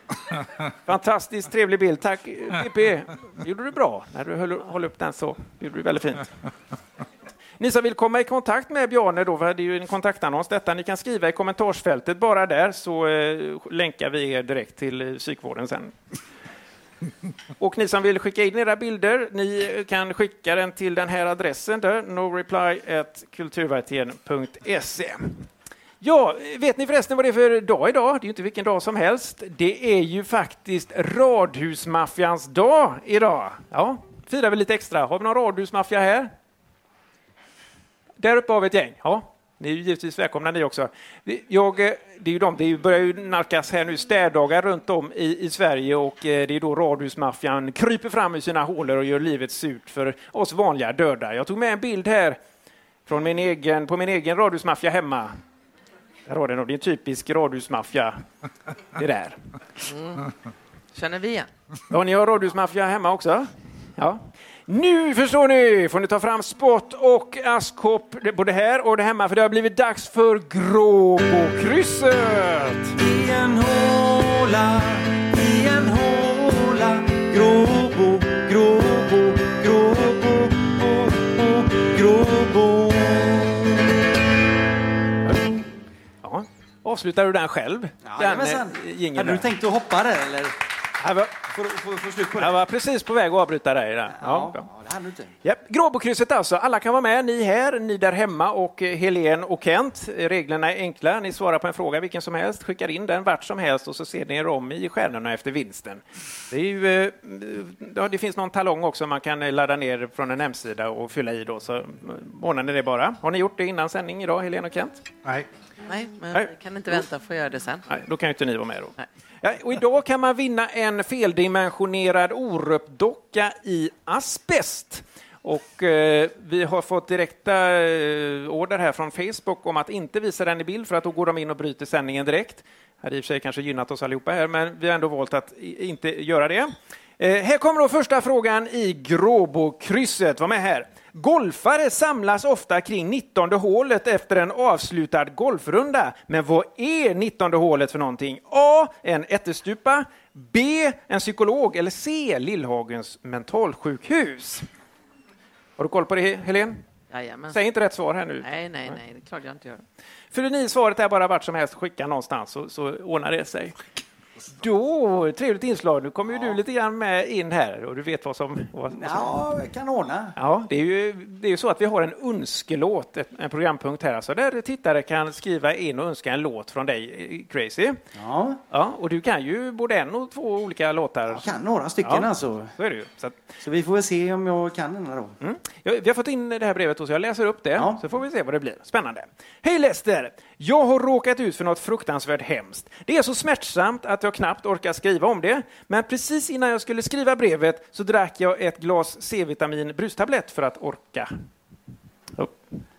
Speaker 4: Fantastiskt trevlig bild. Tack P P. Gjorde du bra när du höll, höll upp den så. Gjorde du väldigt fint. Ni som vill komma i kontakt med Bjarne då, för det är ju en kontaktannons detta. Ni kan skriva i kommentarsfältet bara där så eh, länkar vi er direkt till eh, psykvården sen. Och ni som vill skicka in era bilder, ni kan skicka den till den här adressen där, noreply at kulturvertigen punkt se. Ja, vet ni förresten vad det är för dag idag? Det är ju inte vilken dag som helst. Det är ju faktiskt radhusmaffians dag idag. Ja, firar vi lite extra. Har vi någon radhusmaffia här? Där uppe har vi ett gäng. Ja, ni är ju givetvis välkomna ni också. Jag, det är ju de, det börjar ju nalkas här nu städdagar runt om i, i Sverige och det är då radhusmaffian kryper fram i sina hålor och gör livet surt för oss vanliga döda. Jag tog med en bild här från min egen, på min egen radhusmaffia hemma. Där har den, det är en typisk radhusmaffia. Det där.
Speaker 8: Mm. Känner vi igen?
Speaker 4: Ja, ni har radhusmaffia hemma också? Ja. Nu förstår ni, får ni ta fram spott och askkopp både här och det hemma för det har blivit dags för Gråbokrysset.
Speaker 3: I en håla, i en håla, Gråbo, Gråbo, Gråbo, oh, oh, Gråbo.
Speaker 4: Ja, avslutar du den själv?
Speaker 7: Ja,
Speaker 4: den,
Speaker 7: men sen,
Speaker 4: eh,
Speaker 7: hade du tänkt att hoppa där eller?
Speaker 4: Jag var,
Speaker 7: får, får, får slut på det?
Speaker 4: Jag var precis på väg att avbryta dig där.
Speaker 7: Ja,
Speaker 4: Ja,
Speaker 7: ja, det hade du inte.
Speaker 4: Ja, Gråbokrysset alltså. Alla kan vara med. Ni här, ni där hemma och Helene och Kent. Reglerna är enkla. Ni svarar på en fråga vilken som helst. Skickar in den vart som helst och så ser ni er om i stjärnorna efter vinsten. Det, är ju, ja, det finns någon talong också man kan ladda ner från en hemsida och fylla i då. Så ordnar ni det bara. Har ni gjort det innan sändning idag, Helene och Kent?
Speaker 9: Nej.
Speaker 8: Nej, men
Speaker 4: Nej.
Speaker 8: vi kan inte vänta för att göra det sen.
Speaker 4: Nej, då kan ju inte ni vara med då.
Speaker 8: Nej.
Speaker 4: Ja, och idag kan man vinna en feldimensionerad Orup-docka i asbest. Och eh, vi har fått direkta eh, order här från Facebook om att inte visa den i bild för att då går de in och bryter sändningen direkt. Det hade i och för sig kanske gynnat oss allihopa här, men vi har ändå valt att i, inte göra det. Eh, här kommer då första frågan i Gråbokrysset. Var med här. Golfare samlas ofta kring nittonde hålet efter en avslutad golfrunda. Men vad är nittonde hålet för någonting? A. En ättestupa. B. En psykolog. Eller C. Lillhagens mentalsjukhus. Har du koll på det, Helene?
Speaker 8: Jajamän.
Speaker 4: Säg inte rätt svar här nu.
Speaker 8: Nej, nej, nej. Det är klart jag inte gör.
Speaker 4: För ni svaret är bara vart som helst skicka någonstans så, så ordnar det sig. Då, trevligt inslag. Nu kommer ju ja. du lite grann med in här och du vet vad som... Vad, vad som...
Speaker 7: Ja, jag kan ordna.
Speaker 4: Ja, det är ju det är ju så att vi har en önskelåt, en programpunkt här. Alltså där tittare kan skriva in och önska en låt från dig, Crazy.
Speaker 7: Ja.
Speaker 4: Ja, och du kan ju både en och två olika låtar.
Speaker 7: Jag kan några stycken
Speaker 4: ja,
Speaker 7: alltså.
Speaker 4: Så är det ju. Så, att...
Speaker 7: så vi får väl se om jag kan den här då.
Speaker 4: Mm. Ja, vi har fått in det här brevet och så jag läser upp det. Ja. Så får vi se vad det blir. Spännande. Hej Lester! Jag har råkat ut för något fruktansvärt hemskt. Det är så smärtsamt att jag knappt orkar skriva om det. Men precis innan jag skulle skriva brevet så drack jag ett glas C-vitamin brustablett för att orka. Oh.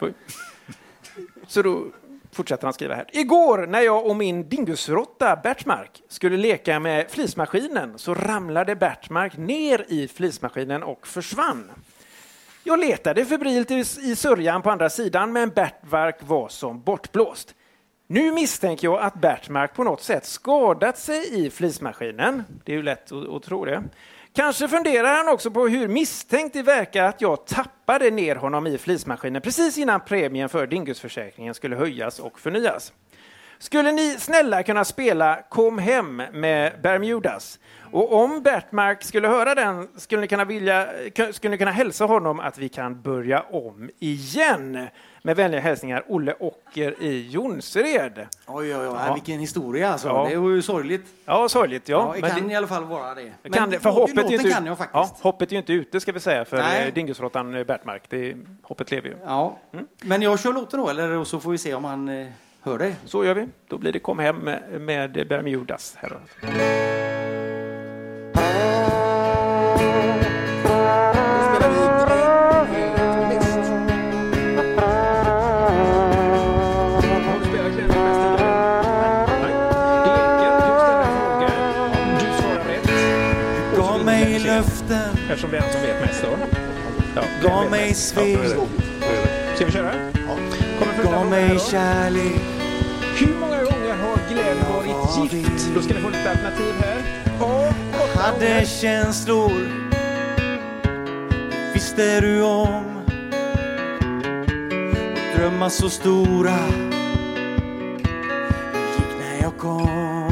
Speaker 4: Så då fortsätter han skriva här. Igår när jag och min dingusrotta Bertmark skulle leka med flismaskinen så ramlade Bertmark ner i flismaskinen och försvann. Jag letade febrilt i sörjan på andra sidan men Bertmark var som bortblåst. Nu misstänker jag att Bertmark på något sätt skadat sig i flismaskinen. Det är ju lätt att, att tro det. Kanske funderar han också på hur misstänkt det verkar att jag tappade ner honom i flismaskinen precis innan premien för dingusförsäkringen skulle höjas och förnyas. Skulle ni snälla kunna spela Kom hem med Bermudas? Och om Bertmark skulle höra den skulle ni kunna, vilja, skulle ni kunna hälsa honom att vi kan börja om igen. Med vänliga hälsningar Olle Åcker i Jonsered.
Speaker 7: Oj, oj, oj. Ja. Vilken historia alltså. Ja. Det är ju sorgligt.
Speaker 4: Ja, sorgligt. Ja.
Speaker 7: Ja, det kan det, i alla fall vara det. Men
Speaker 4: kan det, för hoppet är, inte,
Speaker 7: kan jag faktiskt.
Speaker 4: Ja, hoppet är ju inte ute ska vi säga för dingusrottan Bertmark. Det, hoppet lever ju.
Speaker 7: Ja. Mm. Men jag kör låten då, eller så får vi se om han eh, hör det.
Speaker 4: Så gör vi. Då blir det Kom hem med, med Bermudas. Här. Eftersom det är han som vet mest då. Ja,
Speaker 3: gav mig svek.
Speaker 4: Ja, ska vi köra?
Speaker 3: Ja. Gav mig kärlek.
Speaker 4: Hur många gånger har Glenn varit gift. Då ska ni få lite alternativ här. Och
Speaker 3: hade känslor, visste du om. Och drömmar så stora gick när jag kom.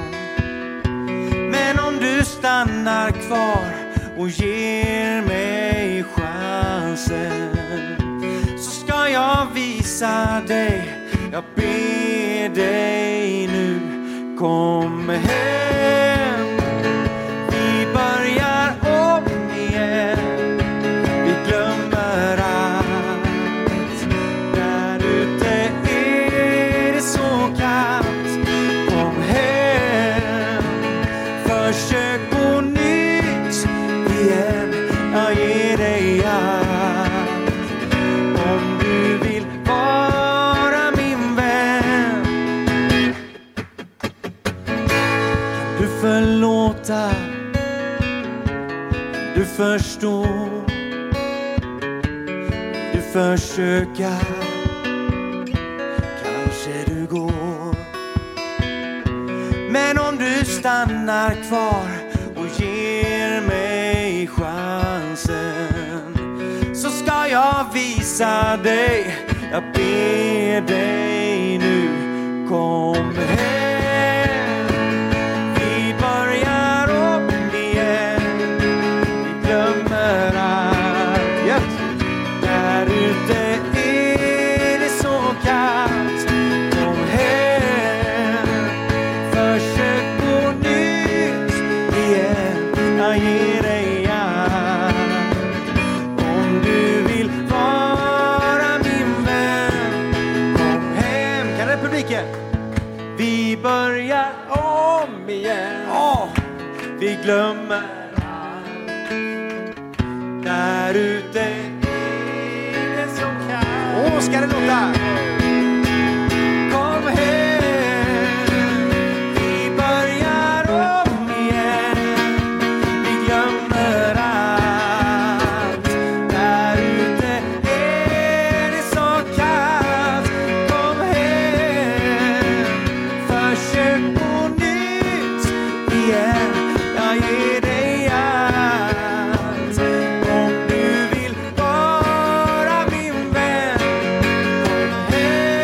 Speaker 3: Men om du stannar kvar och ger mig chansen, så ska jag visa dig. Jag ber dig nu, kom hem. Vi börjar om igen. Vi glömmer allt. Där ute är det så kallt. Kom hem. Försök på nytt igen. Jag ger dig allt. Om du vill vara min vän. Kan du förlåta? Du förstår. Du försöka. Kanske du går. Men om du stannar kvar och ger mig chansen, så ska jag visa dig. Jag ber dig nu, kom hem. Vi börjar om igen. Vi glömmer allt. Yes. Där ute är det så kallt. Kom hem. Försök på nytt igen. Jag ger dig allt. Om du vill vara min vän, kom hem. Kan republiken? Vi börjar om igen. Oh, vi glömmer allt. Där ute är det så kallt. Åh, oh, ska det låta? Kom hem. Vi börjar om igen. Vi glömmer allt. Där ute är det så kallt. Kom hem. Försök på nytt igen. Jag ger dig allt. Om du vill vara min vän, kom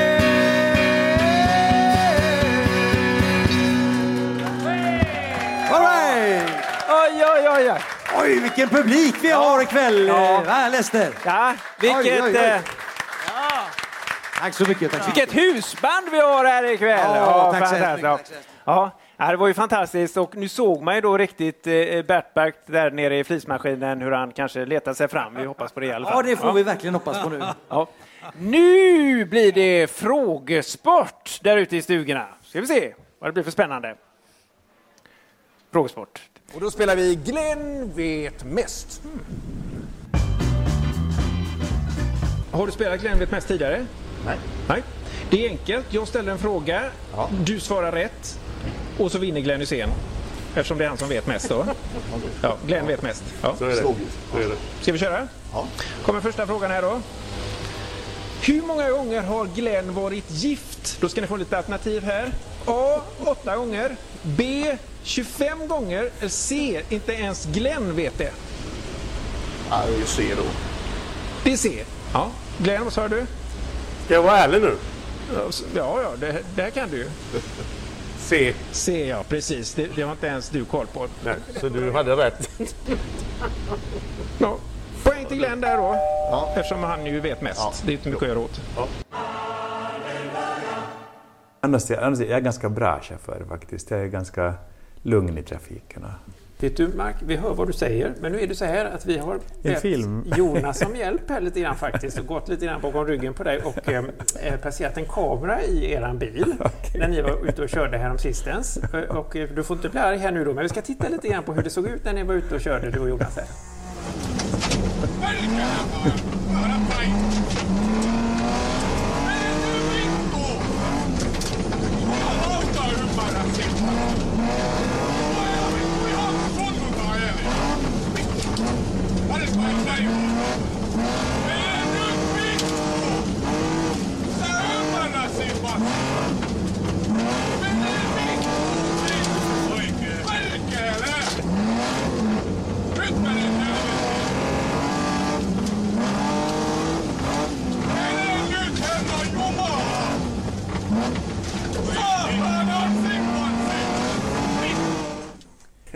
Speaker 3: hem. All right.
Speaker 4: Oj, oj, oj, oj.
Speaker 3: Oj, vilken publik vi har ikväll.
Speaker 4: Ja.
Speaker 3: Va, Lester?
Speaker 4: Ja, vilket,
Speaker 3: Oj, oj, oj.
Speaker 4: eh,
Speaker 3: Tack så mycket. Tack så mycket.
Speaker 4: vilket husband vi har här ikväll.
Speaker 3: Ja, tack så
Speaker 4: fantastiskt.
Speaker 3: mycket, tack så mycket.
Speaker 4: Ja, ja, det var ju fantastiskt, och nu såg man ju då riktigt eh, Bert Berg där nere i flismaskinen, hur han kanske letar sig fram. Vi hoppas på det i alla fall.
Speaker 3: Ja, det får vi verkligen hoppas på nu.
Speaker 4: Ja. Nu blir det frågesport där ute i stugorna. Ska vi se vad det blir för spännande. Frågesport.
Speaker 10: Och då spelar vi Glenn vet mest.
Speaker 4: Mm. Har du spelat Glenn vet mest tidigare?
Speaker 10: Nej.
Speaker 4: Nej. Det är enkelt. Jag ställer en fråga.
Speaker 10: Ja.
Speaker 4: Du svarar rätt. Och så vinner Glenn Hysén. Eftersom det är han som vet mest då. Ja, Glenn vet mest. Ja.
Speaker 10: Så är det. Så är det.
Speaker 4: Ska vi köra?
Speaker 10: Ja.
Speaker 4: Kommer första frågan här då. Hur många gånger har Glenn varit gift? Då ska ni få lite alternativ här. A. åtta gånger. B. tjugofem gånger. Eller C. Inte ens Glenn vet det.
Speaker 10: Ja, det är C då.
Speaker 4: Det är C. Ja. Glenn, vad sa du?
Speaker 10: Ska jag vara ärlig nu?
Speaker 4: Ja, ja, det, det här kan du ju.
Speaker 10: C.
Speaker 4: C, ja, precis. Det, det har inte ens du koll på.
Speaker 10: Nej, så du hade rätt.
Speaker 4: Ja. Poäng till Glenn där då.
Speaker 10: Ja.
Speaker 4: Eftersom han ju vet mest.
Speaker 10: Ja.
Speaker 4: Det är inte mycket att göra åt.
Speaker 10: Ja.
Speaker 11: Annars, annars är jag ganska bra chaufför faktiskt. Jag är ganska lugn i trafiken.
Speaker 12: Vet du, Mark, vi hör vad du säger, men nu är det så här att vi har bett Jonas som hjälp här lite grann faktiskt och gått lite grann bakom ryggen på dig och eh, placerat en kamera i eran bil okay. när ni var ute och körde här om sistens. Och eh, du får inte bli arg här nu då, men vi ska titta lite grann på hur det såg ut när ni var ute och körde, du och Jonas här.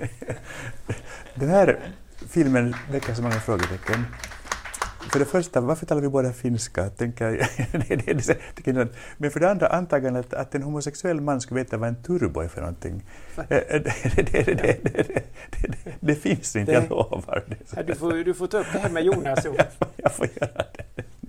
Speaker 11: Den här filmen väcker så många frågetecken. För det första, varför talar vi båda finska? Tänker, men för det andra, antagligen att, att en homosexuell man skulle veta vad en turbo är för någonting. Det, det, det, det, det, det, det, det finns inte, jag lovar.
Speaker 12: Ja, du, får, du får ta upp det här med Jonas.
Speaker 11: jag, får, jag får göra det.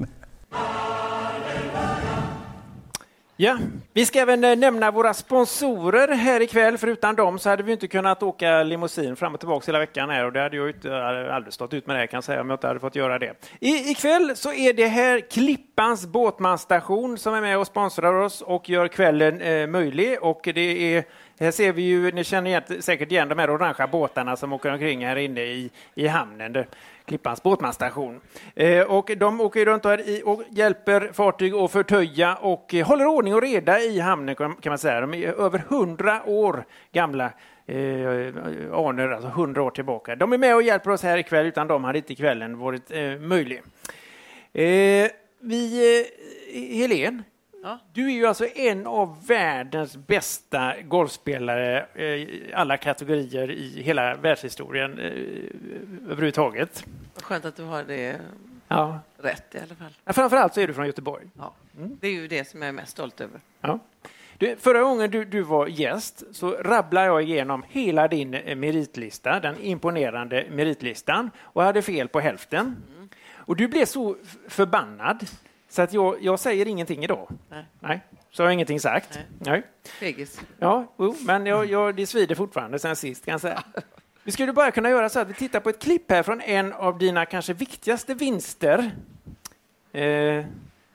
Speaker 4: Ja, vi ska även nämna våra sponsorer här ikväll. För utan dem så hade vi inte kunnat åka limousin fram och tillbaka hela veckan här. Och det hade jag inte aldrig stått ut med det, kan jag säga, om jag inte hade fått göra det. I, ikväll så är det här Klippans båtmanstation som är med och sponsrar oss och gör kvällen eh, möjlig. Och det är, här ser vi ju, ni känner igen, säkert igen de här orangea båtarna som åker omkring här inne i, i hamnen. Det, Klippans båtmanstation. Eh, och de åker runt här i och hjälper fartyg att förtöja och eh, håller ordning och reda i hamnen, kan man säga. De är över hundra år gamla eh, anor, alltså hundra år tillbaka. De är med och hjälper oss här ikväll, utan de hade inte kvällen varit eh, möjlig. Eh, vi, eh, Helene, ja. Du är ju alltså en av världens bästa golfspelare i eh, alla kategorier i hela världshistorien eh, överhuvudtaget.
Speaker 8: Skönt att du har det
Speaker 4: ja.
Speaker 8: rätt i alla fall.
Speaker 4: Ja, framförallt så är du från Göteborg.
Speaker 8: Ja. Mm. Det är ju det som jag är mest stolt över.
Speaker 4: Ja. Du, förra gången du, du var gäst så rabblade jag igenom hela din meritlista, den imponerande meritlistan, och hade fel på hälften. Mm. Och du blev så förbannad. Så att jag, jag säger ingenting idag. Nej. Nej. Så har jag ingenting sagt. Nej.
Speaker 8: Nej.
Speaker 4: Ja, oh, men jag, jag, det svider fortfarande sen sist, kan jag säga. Vi skulle bara kunna göra så att vi tittar på ett klipp här från en av dina kanske viktigaste vinster. Eh.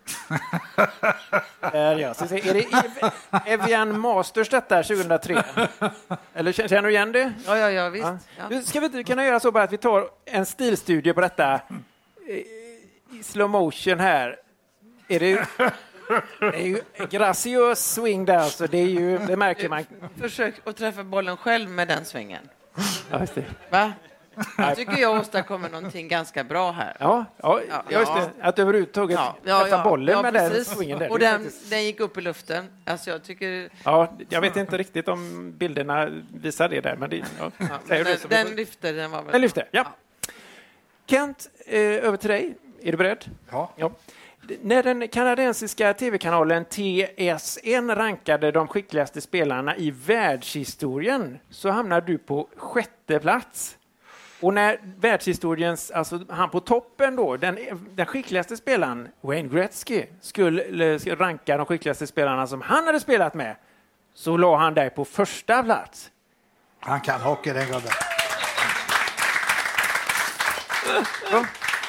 Speaker 4: Där, ja. Så är det Evian Masters detta tjugohundratre? Eller känner du igen det?
Speaker 8: Ja, ja, ja, visst. Ja.
Speaker 4: Ska vi kunna göra så bara att vi tar en stilstudie på detta i slow motion här? Är det, det är ju graciös swing där, så det är ju, det märker man.
Speaker 8: Försök att träffa bollen själv med den svingen.
Speaker 4: Ja, just det.
Speaker 8: Va? Jag tycker jag åstadkommer någonting ganska bra här.
Speaker 4: Ja, ja, ja. Just det. Att överhuvudtaget ja, ja, träffa bollen ja, med precis. Den swingen där.
Speaker 8: Och den, den gick upp i luften. Alltså jag tycker...
Speaker 4: Ja, jag vet inte riktigt om bilderna visar det där, men det, ja. Ja,
Speaker 8: men den, den lyfter, den var väl...
Speaker 4: Den lyfter, ja. ja. Kent, eh, över till dig. Är du beredd?
Speaker 9: Ja.
Speaker 4: Ja. När den kanadensiska tv-kanalen T S N rankade de skickligaste spelarna i världshistorien så hamnade du på sjätte plats. Och när världshistoriens, alltså han på toppen då, den, den skickligaste spelaren, Wayne Gretzky, skulle, skulle ranka de skickligaste spelarna som han hade spelat med, så la han där på första plats.
Speaker 9: Han kan hockey, den gubben.
Speaker 4: Ja.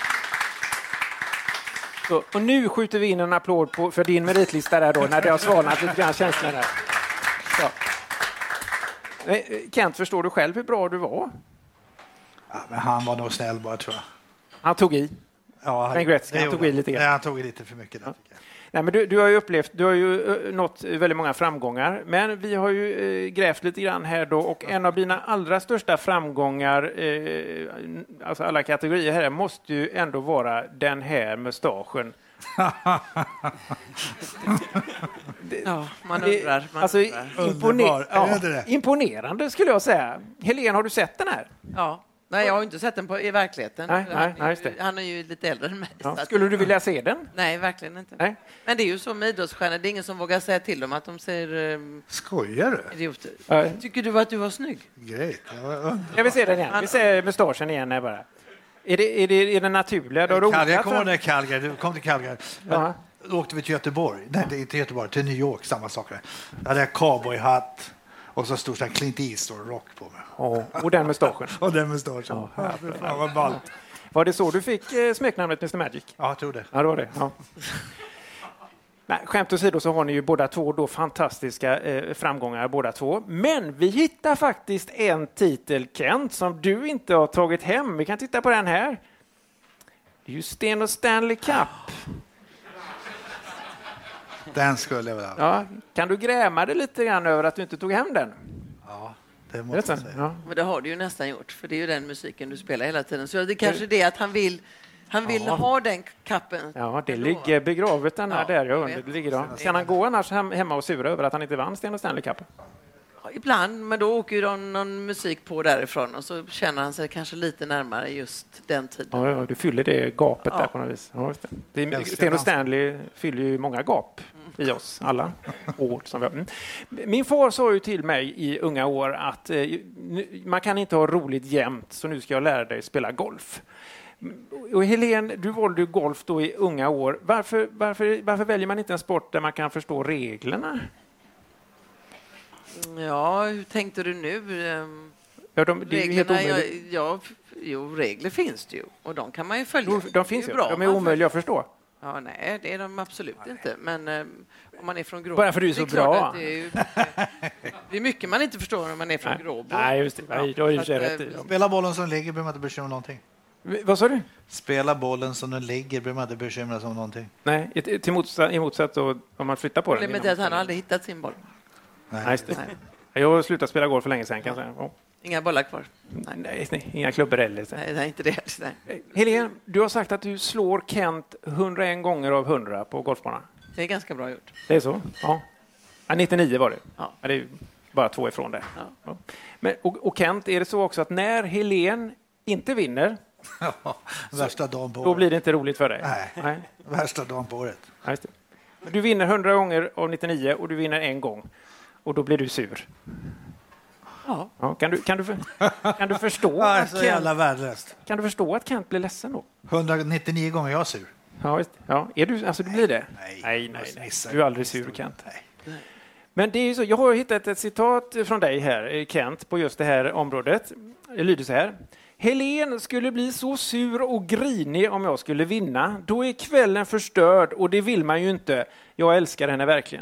Speaker 4: Så, och nu skjuter vi in en applåd på, för din meritlista där då, när det har svalnat lite grann känslan där. Så. Kent, förstår du själv hur bra du var?
Speaker 9: Ja, men han var nog snäll bara, tror jag.
Speaker 4: Han tog i.
Speaker 9: Ja,
Speaker 4: han, Gretzky, han tog i lite grann.
Speaker 9: Nej, han tog i lite för mycket. Där,
Speaker 4: ja. Nej, men du, du har ju upplevt, du har ju nått väldigt många framgångar, men vi har ju eh, grävt lite grann här då, och en av dina allra största framgångar, eh, alltså alla kategorier här, måste ju ändå vara den här mustaschen.
Speaker 8: det, ja, man undrar. Man
Speaker 4: alltså,
Speaker 9: imponer-
Speaker 4: ja, imponerande skulle jag säga. Helene, har du sett den här?
Speaker 8: Ja. Nej, jag har inte sett den på, i verkligheten.
Speaker 4: Nej,
Speaker 8: han,
Speaker 4: nej, just det.
Speaker 8: Han är ju lite äldre än mig.
Speaker 4: Ja. Skulle du vilja se den?
Speaker 8: Nej, verkligen inte.
Speaker 4: Nej.
Speaker 8: Men det är ju så med idrottsstjärnor. Det är ingen som vågar säga till dem att de ser... Um,
Speaker 9: Skojar du?
Speaker 8: Idioter.
Speaker 4: Ja.
Speaker 8: Tycker du att du var snygg?
Speaker 9: Grejt.
Speaker 4: Jag vill se den igen. Vi ser mustaschen igen här bara. Är det, är det, är det naturliga?
Speaker 9: Kall, jag kommer till Calgary. Du kom till Calgary.
Speaker 4: Ja.
Speaker 9: Då åkte vi till Göteborg. Nej, det är inte Göteborg. Till New York. Samma sak. Jag hade cowboyhatt. Och så stod det Clint Eastwood-rock på mig.
Speaker 4: Oh, och den mustaschen.
Speaker 9: och den mustaschen. Oh, ja, fan vad ballt.
Speaker 4: Var det så du fick eh, smeknamnet mister Magic?
Speaker 9: Ja, jag tror det.
Speaker 4: Ja, det var det. Ja. Nej, skämt åsido så har ni ju båda två då fantastiska eh, framgångar båda två. Men vi hittar faktiskt en titel, Kent, som du inte har tagit hem. Vi kan titta på den här. Det är ju Sten och Stanley Cup.
Speaker 9: Den skulle jag väl ha.
Speaker 4: Ja, kan du gräma dig lite grann över att du inte tog hem den?
Speaker 9: Ja, det måste jag säga.
Speaker 8: Ja. Men det har du ju nästan gjort, för det är ju den musiken du spelar hela tiden. Så det är kanske det att han vill, han vill ja. ha den kappen.
Speaker 4: Ja, det ligger begravet den här ja, där. Jag undrar, det ligger då. Ska han gå annars hem, hemma och sura över att han inte vann Sten och Stanley Cup?
Speaker 8: Ibland, men då åker ju de någon musik på därifrån och så känner han sig kanske lite närmare just den tiden.
Speaker 4: Ja, ja, du fyller det gapet
Speaker 8: Ja.
Speaker 4: där på något vis. Ja, just det. Det är, Sten och Stanley fyller ju många gap i oss alla år. Som vi har. Mm. Min far sa ju till mig i unga år att eh, man kan inte ha roligt jämt, så nu ska jag lära dig spela golf. Och Helene, du valde ju golf då i unga år. Varför, varför, varför väljer man inte en sport där man kan förstå reglerna?
Speaker 8: Ja, hur tänkte du nu?
Speaker 4: Ja, de, det är ju helt
Speaker 8: Reglerna,
Speaker 4: omöjligt.
Speaker 8: ja, ja, jo, regler finns det ju och de kan man ju följa.
Speaker 4: De, de finns
Speaker 8: Det
Speaker 4: ju,
Speaker 8: bra,
Speaker 4: de är
Speaker 8: man
Speaker 4: omöjliga att förstå.
Speaker 8: Ja, nej, det är de absolut nej. inte. Men eh, om man är från Gråbo...
Speaker 4: Bara för du är så
Speaker 8: det är klart
Speaker 4: bra.
Speaker 8: att Det är, ju, det är mycket man inte förstår när man är från
Speaker 4: Nej.
Speaker 8: Gråbo.
Speaker 4: Nej, just det. Nej, då är det
Speaker 8: Så att,
Speaker 4: rätt
Speaker 8: eh,
Speaker 4: i.
Speaker 9: Spela bollen som ligger behöver man inte bekymra någonting.
Speaker 4: Vad sa du?
Speaker 9: Spela bollen som den ligger behöver man inte bekymra sig om någonting.
Speaker 4: Nej, i- till motsatt, i motsatt då, om man flyttar på den.
Speaker 8: Problemet är att han har aldrig hittat sin boll.
Speaker 4: Nej, just det.
Speaker 8: Nej.
Speaker 4: Jag har slutat spela golf för länge sedan kan jag säga. Ja.
Speaker 8: Inga bollar kvar.
Speaker 4: Nej, nej, inga klubbor heller.
Speaker 8: Nej, det är inte det. Nej.
Speaker 4: Helene, du har sagt att du slår Kent hundraen gånger av hundra på golfbanan.
Speaker 8: Det är ganska bra gjort.
Speaker 4: Det är så? Ja. Ja, nittionio var det.
Speaker 8: Ja.
Speaker 4: Ja, det är ju bara två ifrån det.
Speaker 8: Ja.
Speaker 4: Ja. Men, och, och Kent, är det så också att när Helene inte vinner,
Speaker 9: Ja, värsta dagen på
Speaker 4: då
Speaker 9: året.
Speaker 4: blir det inte roligt för dig?
Speaker 9: Nej,
Speaker 4: Nej.
Speaker 9: värsta dagen på året.
Speaker 4: Ja, just det. Men du vinner hundra gånger av nittionio och du vinner en gång. Och då blir du sur.
Speaker 8: Ja.
Speaker 4: Ja, kan, du, kan, du för, kan du förstå
Speaker 9: Ja,
Speaker 4: att
Speaker 9: så
Speaker 4: Kent,
Speaker 9: jävla värdelöst.
Speaker 4: kan du förstå att Kent blir ledsen då?
Speaker 9: etthundranittionio gånger jag är sur.
Speaker 4: Ja, just, ja. Är du, alltså du blir det?
Speaker 9: Nej,
Speaker 4: nej, nej, nej.
Speaker 9: missar-
Speaker 4: Du är aldrig sur, Kent.
Speaker 9: Nej.
Speaker 4: Men det är ju så, jag har hittat ett citat från dig här, Kent, på just det här området. Det lyder så här. Helene skulle bli så sur och grinig om jag skulle vinna. Då är kvällen förstörd och det vill man ju inte. Jag älskar henne verkligen.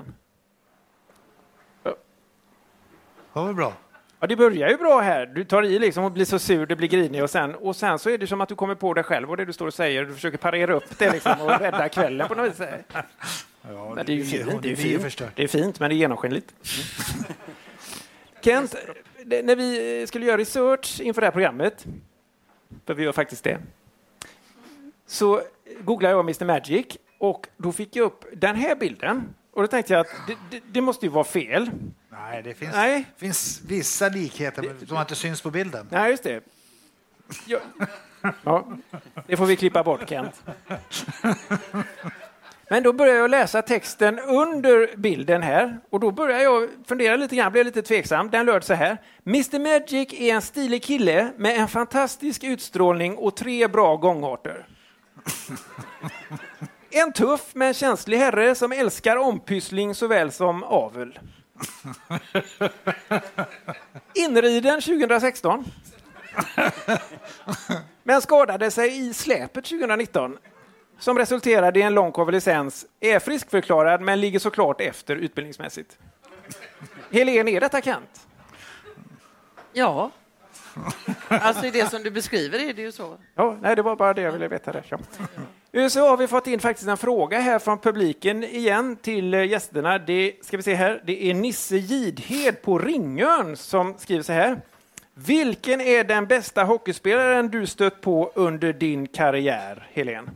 Speaker 9: Det var väl bra.
Speaker 4: Ja, det börjar ju bra här. Du tar i liksom och blir så sur, det blir grinig och sen, och sen så är det som att du kommer på dig själv och det du står och säger. Du försöker parera upp det liksom och rädda kvällen på något vis.
Speaker 9: Ja,
Speaker 4: Men det är ju fint. Det är,
Speaker 9: det är
Speaker 4: fint.
Speaker 9: förstört.
Speaker 4: Det är fint, men det är genomskinligt. Kent, det- när vi skulle göra research inför det här programmet, för vi gör faktiskt det, så googlade jag mister Magic och då fick jag upp den här bilden. Och då tänkte jag att det, det, det måste ju vara fel.
Speaker 9: Nej, det finns,
Speaker 4: Nej.
Speaker 9: finns vissa likheter men som inte syns på bilden.
Speaker 4: Nej, just det. Ja, ja, det får vi klippa bort, Kent. Men då börjar jag läsa texten under bilden här och då börjar jag fundera lite grann, blev lite tveksam. Den löd så här. mister Magic är en stilig kille med en fantastisk utstrålning och tre bra gångarter. En tuff men känslig herre som älskar ompyssling såväl som avel. Inriden tjugohundrasexton. Men skadade sig i släpet tjugohundranitton. Som resulterade i en lång konvalescens. Är friskförklarad men ligger såklart efter utbildningsmässigt. Helene, är detta Kent?
Speaker 8: Ja. Alltså i det som du beskriver är det ju så.
Speaker 4: Ja, nej, det var bara det jag ville veta. Där. Ja. Så har vi fått in faktiskt en fråga här från publiken igen till gästerna. Det ska vi se här. Det är Nisse Gidhed på Ringön som skriver så här. Vilken är den bästa hockeyspelaren du stött på under din karriär, Helene?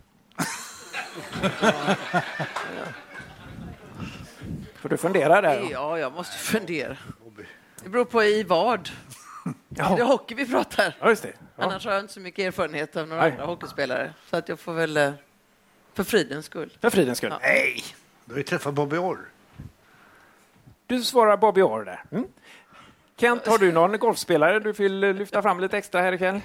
Speaker 4: Får du fundera där? Då?
Speaker 8: Ja, jag måste fundera. Det beror på i vad.
Speaker 4: Ja.
Speaker 8: Det är hockey vi pratar.
Speaker 4: Ja, just det. Ja.
Speaker 8: Annars har jag inte så mycket erfarenhet av några
Speaker 4: Nej.
Speaker 8: andra hockeyspelare. Så att jag får väl, eh, för fridens skull.
Speaker 4: För fridens skull.
Speaker 8: Ja.
Speaker 9: Nej, du har ju träffat Bobby Orr.
Speaker 4: Du svarar Bobby Orr där. Mm. Kent, har du någon golfspelare du vill lyfta fram lite extra här ikväll?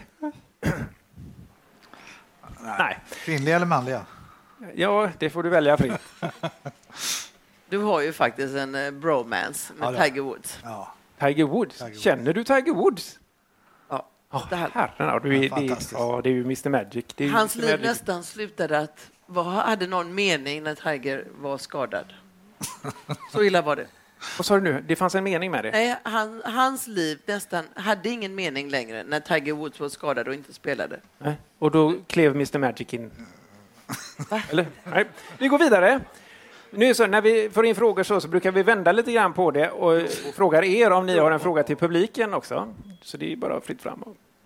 Speaker 4: Nej.
Speaker 9: Kvinnliga eller manliga?
Speaker 4: Ja, det får du välja fritt.
Speaker 8: Du har ju faktiskt en eh, bromance med
Speaker 9: Ja, det-
Speaker 8: Tiger Woods.
Speaker 9: Ja.
Speaker 4: Tiger Woods.
Speaker 9: Tiger Woods.
Speaker 4: Känner du Tiger Woods?
Speaker 8: Ja,
Speaker 4: Oh,
Speaker 8: det här.
Speaker 4: herren, ja, du är, det, är,
Speaker 9: Fantastiskt.
Speaker 4: ja, det är ju mister Magic. Det är ju
Speaker 8: Hans
Speaker 4: mister
Speaker 8: liv
Speaker 4: Magic.
Speaker 8: nästan slutade att vad hade någon mening när Tiger var skadad. Så illa var det.
Speaker 4: Vad sa du nu? Det fanns en mening med det?
Speaker 8: Nej, han, hans liv nästan hade ingen mening längre när Tiger Woods var skadad och inte spelade.
Speaker 4: Nej. Och då klev mister Magic in. Eller? Nej. Vi går vidare. Nu är så, när vi får in frågor så, så brukar vi vända lite grann på det och frågar er om ni har en fråga till publiken också. Så det är bara fritt fram.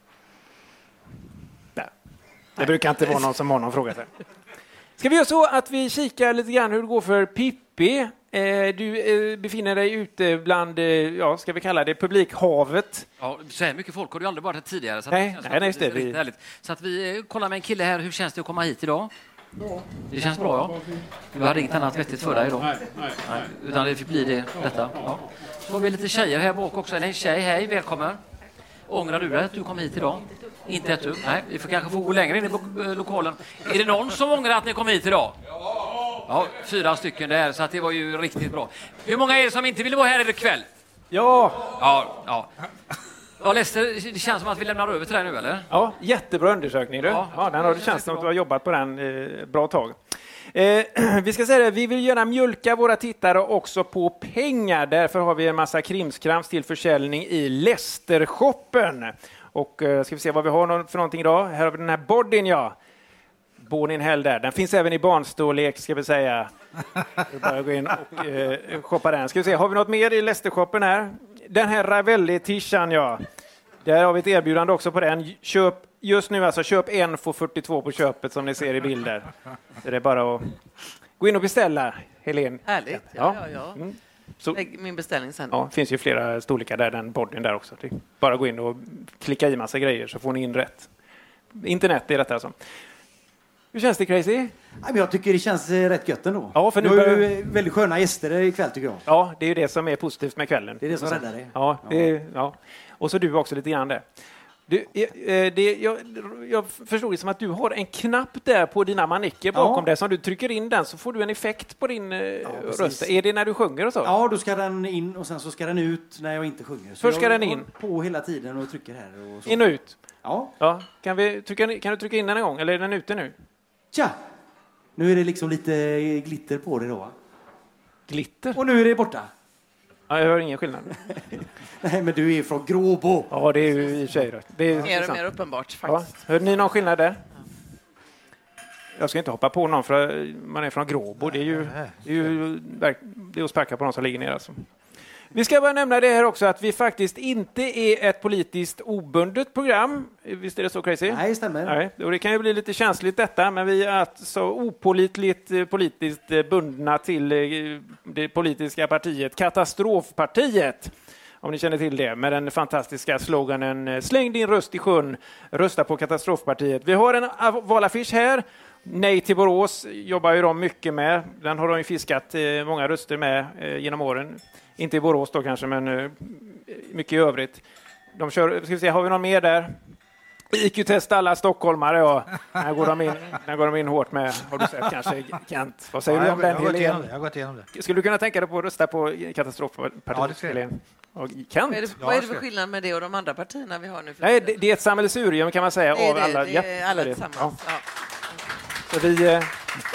Speaker 4: Nej. Det brukar inte vara någon som har någon fråga. Till. Ska vi göra så att vi kikar lite grann hur det går för Pippi Eh, du eh, befinner dig ute bland, eh, ja, ska vi kalla det, publikhavet.
Speaker 5: Ja, så här mycket folk har du aldrig varit här tidigare. Så
Speaker 4: nej, nej, nej, det är
Speaker 5: riktigt härligt. Så att vi eh, kollar med en kille här. Hur känns det att komma hit idag?
Speaker 13: Ja.
Speaker 5: Det känns bra, ja. Du hade inget annat vettigt för dig idag. Nej, nej, nej. Utan det fick bli det, detta. Ja. Så har vi lite tjejer här bak också. En tjej, hej, välkommen. Ångrar du dig att du kom hit idag? Inte ett du? Nej, vi får kanske få gå längre in i lokalen. Är det någon som ångrar att ni kom hit idag? Ja, fyra stycken där, så att det var ju riktigt bra. Hur många är det som inte ville vara här ikväll?
Speaker 4: Ja!
Speaker 5: Ja, ja. Ja, Lester, det känns som att vi lämnar över till dig nu, eller?
Speaker 4: Ja, jättebra undersökning. Du. Ja, ja, den har det känns som att du har jobbat på den eh, bra tag. Eh, vi ska säga det, vi vill gärna mjölka våra tittare också på pengar. Därför har vi en massa krimskrams till försäljning i Lester-shoppen. Och eh, ska vi se vad vi har för någonting idag. Här har vi den här bodyn, ja. Born in Hell där. Den finns även i barnstorlek, ska vi säga. Vi bara gå in och eh, shoppa den. Ska vi se, har vi något mer i Lester-shoppen här? Den här Ravelli-tishan, ja. Där har vi ett erbjudande också på den. Köp just nu, alltså köp en för fyrtiotvå på köpet som ni ser i bilder. Så det är bara att gå in och beställa, Helene.
Speaker 8: Härligt, ja, ja, ja.
Speaker 4: Mm. Så,
Speaker 8: lägg min beställning sen.
Speaker 4: Ja, det finns ju flera storlekar där, den bodyn där också. Det är bara gå in och klicka i massa grejer så får ni in rätt. Internet är detta alltså. Hur känns det, Crazy?
Speaker 7: Jag tycker det känns rätt gött ändå.
Speaker 4: Ja, för nu
Speaker 7: du har
Speaker 4: bör...
Speaker 7: ju väldigt sköna gäster ikväll, tycker jag.
Speaker 4: Ja, det är ju det som är positivt med kvällen.
Speaker 7: Det är det som räddar dig.
Speaker 4: Ja, det är, ja. Och så du också lite grann där. Du, det, jag, jag förstod det som att du har en knapp där på dina manicker bakom ja. dig. Som du trycker in den så får du en effekt på din ja, röst. Är det när du sjunger och så?
Speaker 7: Ja, då ska den in och sen så ska den ut när jag inte sjunger. Så
Speaker 4: först ska
Speaker 7: jag
Speaker 4: den in?
Speaker 7: På hela tiden och trycker här. Och så.
Speaker 4: In och ut?
Speaker 7: Ja.
Speaker 4: ja. Kan, vi trycka, kan du trycka in den en gång? Eller är den ute nu?
Speaker 7: Tja! Nu är det liksom lite glitter på det då.
Speaker 4: Glitter?
Speaker 7: Och nu är det borta.
Speaker 4: Ja, jag hör ingen skillnad.
Speaker 7: Nej, men du är från Gråbo.
Speaker 4: Ja, det är ju i och för sig. Det är
Speaker 8: mer och mer uppenbart faktiskt.
Speaker 4: Ja. Hör ni någon skillnad där? Jag ska inte hoppa på någon för man är från Gråbo. Det är ju, det är ju det är att sparka på någon som ligger ner alltså. Vi ska bara nämna det här också att vi faktiskt inte är ett politiskt obundet program. Visst är det så, Crazy?
Speaker 7: Nej, stämmer.
Speaker 4: Nej, och det kan ju bli lite känsligt detta, men vi är alltså opålitligt politiskt bundna till det politiska partiet Katastrofpartiet. Om ni känner till det, med den fantastiska sloganen släng din röst i sjön, rösta på Katastrofpartiet. Vi har en valaffisch här. Nej till Borås jobbar ju de mycket med. Den har de ju fiskat många röster med genom åren. Inte i Borås då kanske, men mycket i övrigt. De kör, ska vi se, har vi någon mer där? I Q-testa alla stockholmare, ja. Här går de in, här går de in hårt med, har du sett kanske, Kent? Vad säger ja, du om
Speaker 9: jag,
Speaker 4: den,
Speaker 9: jag
Speaker 4: Helene?
Speaker 9: Jag har gått igenom det.
Speaker 4: Skulle du kunna tänka dig på att rösta på Katastrofpartiet,
Speaker 9: ja, det
Speaker 4: Helene? Och Kent?
Speaker 8: Vad är det, vad är det för skillnad med det och de andra partierna vi har nu? För
Speaker 4: Nej, det, det är ett sammelsurium kan man säga.
Speaker 8: Det är
Speaker 4: av
Speaker 8: det,
Speaker 4: alla,
Speaker 8: det är alla
Speaker 4: ja,
Speaker 8: tillsammans. Ja.
Speaker 4: Så vi... Eh,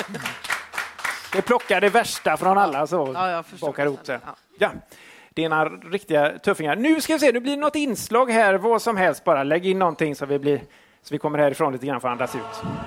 Speaker 4: det plockar det värsta från alla så
Speaker 8: ja, jag
Speaker 4: bakar ihop sig. Ja. ja. Det är några riktiga tuffingar. Nu ska vi se, nu blir det något inslag här, vad som helst bara. Lägg in någonting så vi, blir, så vi kommer härifrån lite grann för att andas ut.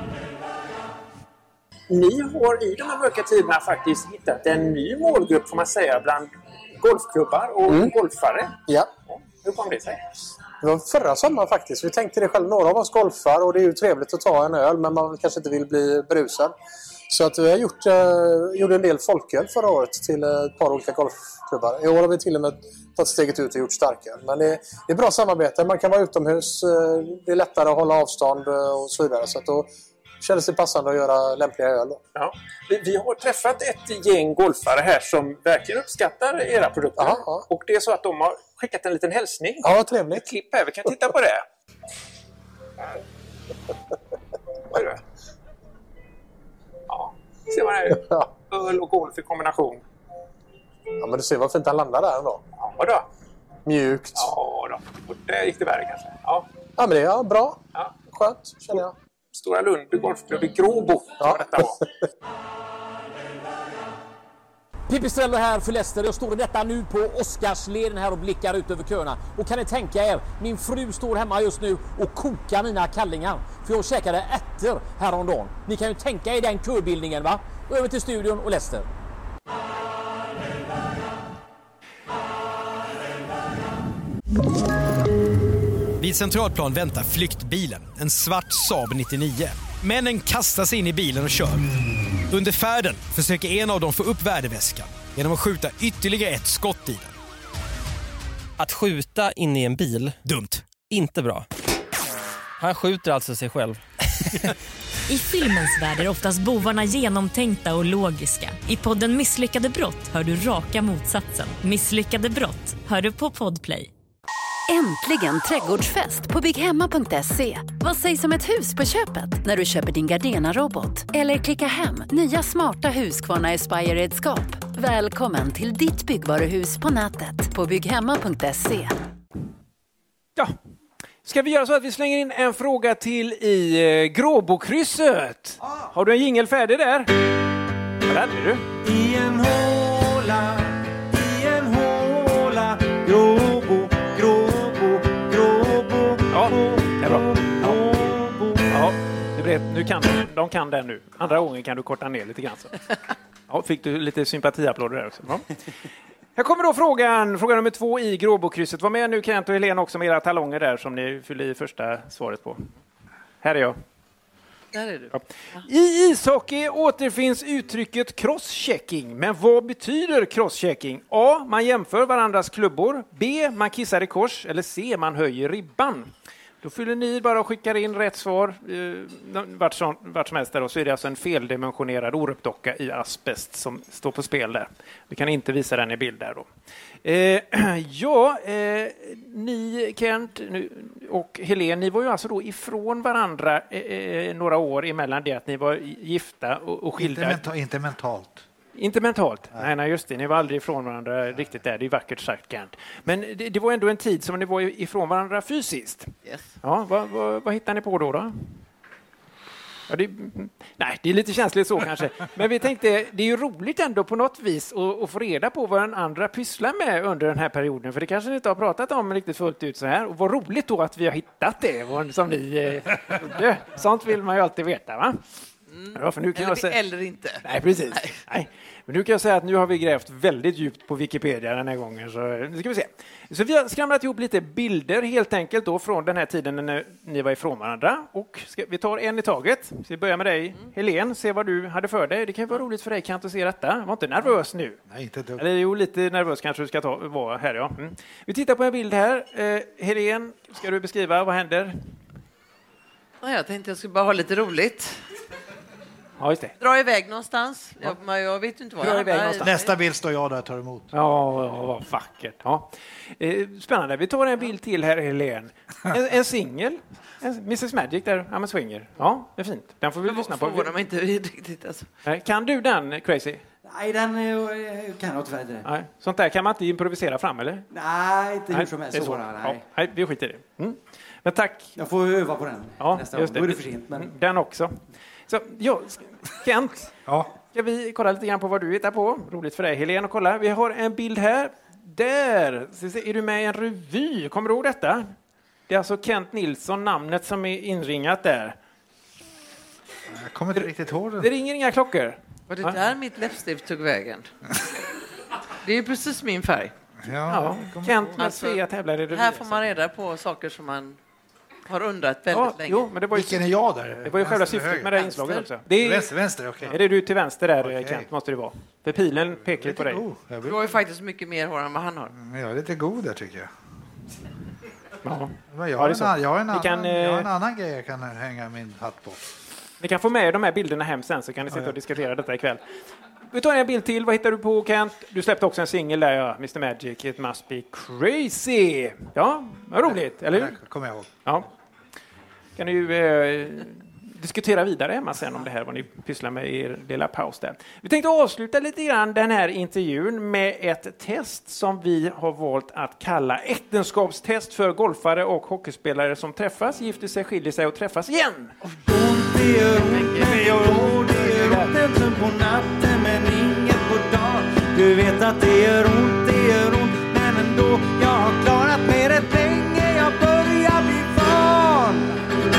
Speaker 12: Ni har i de här mörka tiderna faktiskt hittat en ny målgrupp får man säga bland golfklubbar och mm. golfare.
Speaker 14: Ja.
Speaker 12: Hur kom det sig?
Speaker 14: Det var förra sommaren faktiskt. Vi tänkte det själv, några av oss golfar och det är ju trevligt att ta en öl men man kanske inte vill bli brusad. Så att vi har gjort, eh, gjorde en del folköl förra året till ett par olika golfklubbar. I år har vi till och med tagit steget ut och gjort starkare. Men det, det är bra samarbete. Man kan vara utomhus, eh, det är lättare att hålla avstånd och så vidare. Så att då kändes det passande att göra lämpliga öl.
Speaker 12: Ja. Vi, vi har träffat ett gäng golfare här som verkligen uppskattar era produkter.
Speaker 14: Aha, ja.
Speaker 12: Och det är så att de har skickat en liten hälsning.
Speaker 14: Ja, trevligt.
Speaker 12: Ett klipp här, vi kan titta på det. Vad är det? Ja, ser man här.
Speaker 14: Ja.
Speaker 12: Öl och golf i kombination.
Speaker 14: Ja, men du ser vad fint han landar där ändå.
Speaker 12: Ja då.
Speaker 14: Mjukt.
Speaker 12: Ja då. Och där gick det värre kanske. Ja.
Speaker 14: Ja, men det är bra.
Speaker 12: Ja. Skönt, känner jag. Stora Lundby golfklubb i Gråbo. Ja. Detta var.
Speaker 15: Pipistrello här för Leicester. Jag står i detta nu på Oscarsleden här och blickar ut över köerna. Och kan ni tänka er, min fru står hemma just nu och kokar mina kallingar. För jag käkade ärtor häromdagen. Ni kan ju tänka er den köbildningen, va? Över till studion och Leicester.
Speaker 16: Vid Centralplan väntar flyktbilen, en svart Saab nittionio. Männen kastar sig in i bilen och kör. Under färden försöker en av dem få upp värdeväskan. genom att skjuta ytterligare ett skott i den.
Speaker 13: Att skjuta in i en bil?
Speaker 16: Dumt.
Speaker 13: Inte bra. Han skjuter alltså sig själv.
Speaker 17: I filmens värld är oftast bovarna genomtänkta och logiska. I podden Misslyckade brott hör du raka motsatsen. Misslyckade brott hör du på Podplay.
Speaker 1: Äntligen trädgårdsfest på bygghemma punkt se. Vad sägs om ett hus på köpet när du köper din Gardena-robot? Eller klicka hem nya smarta Husqvarna Aspire-redskap. Välkommen till ditt byggvaruhus på nätet på bygghemma punkt se.
Speaker 4: Ja, ska vi göra så att vi slänger in en fråga till i eh, Gråbokrysset? Ah. Har du en jingle färdig där? Vad hade du?
Speaker 3: I en håla, i en håla, Gråbo, Gråbo, Gråbo.
Speaker 4: Ja, det är bra. Ja, ja det blev, nu kan de, de kan den nu. Andra gången kan du korta ner lite grann. Så. Ja, fick du lite sympatiapplåder där också. Ja. Här kommer då frågan, fråga nummer två i Gråbokrysset. Var med nu Kent och Helene också med era talonger där som ni fyllde i första svaret på. Här är jag.
Speaker 8: Där är du.
Speaker 4: Ja. I ishockey återfinns uttrycket crosschecking. Men vad betyder crosschecking? A. Man jämför varandras klubbor. B. Man kissar i kors. Eller C. Man höjer ribban. Då fyller ni bara och skickar in rätt svar eh, vart, som, vart som helst där. Och så är det alltså en feldimensionerad Orup-docka i asbest som står på spel där. Vi kan inte visa den i bild där då. Eh, ja, eh, ni Kent nu, och Helene, ni var ju alltså då ifrån varandra eh, några år emellan det att ni var gifta och, och skilda.
Speaker 9: Inte, menta- inte mentalt.
Speaker 4: Inte mentalt. Nej. nej, just det. Ni var aldrig ifrån varandra nej. riktigt där. Det är vackert sagt, Kent. Men det, det var ändå en tid som ni var ifrån varandra fysiskt.
Speaker 8: Yes.
Speaker 4: Ja, vad, vad, vad hittar ni på då? då? Ja, det, nej, det är lite känsligt så kanske. Men vi tänkte, det är ju roligt ändå på något vis att, att få reda på vad den andra pysslar med under den här perioden. För det kanske ni inte har pratat om riktigt fullt ut så här. Och vad roligt då att vi har hittat det som ni eh, gjorde. Sånt vill man ju alltid veta, va?
Speaker 8: Mm.
Speaker 4: Ja, för nu kan
Speaker 8: eller,
Speaker 4: jag säga...
Speaker 8: eller inte.
Speaker 4: Nej, precis. Nej. Nej. Men nu kan jag säga att nu har vi grävt väldigt djupt på Wikipedia den här gången. Så nu ska vi se. Så vi har skramlat ihop lite bilder helt enkelt då från den här tiden när ni var ifrån varandra. Och ska, vi tar en i taget. Så vi börjar med dig, mm. Helene. Se vad du hade för dig. Det kan ju vara roligt för dig, kan inte se detta. Var inte nervös nu.
Speaker 9: Nej, inte dugg.
Speaker 4: Eller jo, lite nervös kanske du ska ta, vara här. Ja. Mm. Vi tittar på en bild här. Eh, Helene, ska du beskriva vad händer?
Speaker 8: Ja, jag tänkte jag skulle bara ha lite roligt.
Speaker 4: Ja, just det.
Speaker 8: Dra iväg någonstans. Ja. Jag, jag vet inte vad
Speaker 4: Dra
Speaker 8: jag
Speaker 4: iväg någonstans.
Speaker 9: Nästa bild står jag där och tar emot.
Speaker 4: Ja, ja vad vackert. Ja. Eh, spännande. Vi tar en bild till här, Helene. En, en singel. missus Magic där, I'm a swinger. Ja, det är fint. Den får vi lyssna på.
Speaker 8: De inte riktigt, alltså.
Speaker 4: Kan du den, Crazy?
Speaker 7: Nej, den kan jag tyvärr inte.
Speaker 4: Nej. Sånt där kan man inte improvisera fram, eller?
Speaker 7: Nej, inte hur som helst.
Speaker 4: Så så. Nej. Ja. Nej, vi skiter i det. Mm. Men tack.
Speaker 7: Jag får öva på den
Speaker 4: ja,
Speaker 7: nästa
Speaker 4: just
Speaker 7: gång.
Speaker 4: Det.
Speaker 7: Då är det för sent. Men...
Speaker 4: Den också. Så, ja, Kent.
Speaker 9: Ja.
Speaker 4: Ska vi kolla lite grann på vad du hittar på? Roligt för dig, Helene, att kolla. Vi har en bild här. Där är du med i en revy. Kommer du ihåg detta? Det är alltså Kent Nilsson, namnet som är inringat där.
Speaker 9: Jag kommer inte riktigt ihåg det.
Speaker 4: Det ringer inga klockor.
Speaker 8: Var det där mitt läppstift tog vägen? Det är ju precis min färg.
Speaker 4: Ja, ja. Kent med Svea tävlar i revy.
Speaker 8: Här får man reda på saker som man har undrat väldigt
Speaker 4: ja,
Speaker 8: länge.
Speaker 4: Jo, men det var ju,
Speaker 9: vilken är jag där?
Speaker 4: Det var ju själva syftet med det här inslaget också. Det är,
Speaker 9: vänster, vänster, okej.
Speaker 4: Okay. Är det du till vänster där, okay. Kent, måste det vara. För pilen pekar på dig.
Speaker 8: God. Du har ju faktiskt mycket mer hår än vad han har.
Speaker 9: Men jag är lite god där, tycker jag.
Speaker 4: Ja.
Speaker 9: Men jag, har en, jag, har en annan, kan, jag har en annan grej jag kan hänga min hatt på.
Speaker 4: Ni kan få med de här bilderna hem sen så kan ni sitta ja, ja. och diskutera detta ikväll. Vi tar en bild till. Vad hittar du på, Kent? Du släppte också en singel där, ja. mister Magic, It Must Be Crazy. Ja, vad roligt, eller hur?
Speaker 9: Det kommer jag ihåg.
Speaker 4: Ja. Kan ni ju eh, diskutera vidare hemma sen om det här, vad ni pysslar med i er lilla paus där. Vi tänkte avsluta lite grann den här intervjun med ett test som vi har valt att kalla äktenskapstest för golfare och hockeyspelare som träffas, gifter sig, skiljer sig och träffas igen.
Speaker 3: Det gör ont, det gör ont, det gör ont en stund på natten men inget på dagen. Du vet att det gör ont, det gör ont, men ändå jag har klarat mig rätt länge, jag börjar bli van.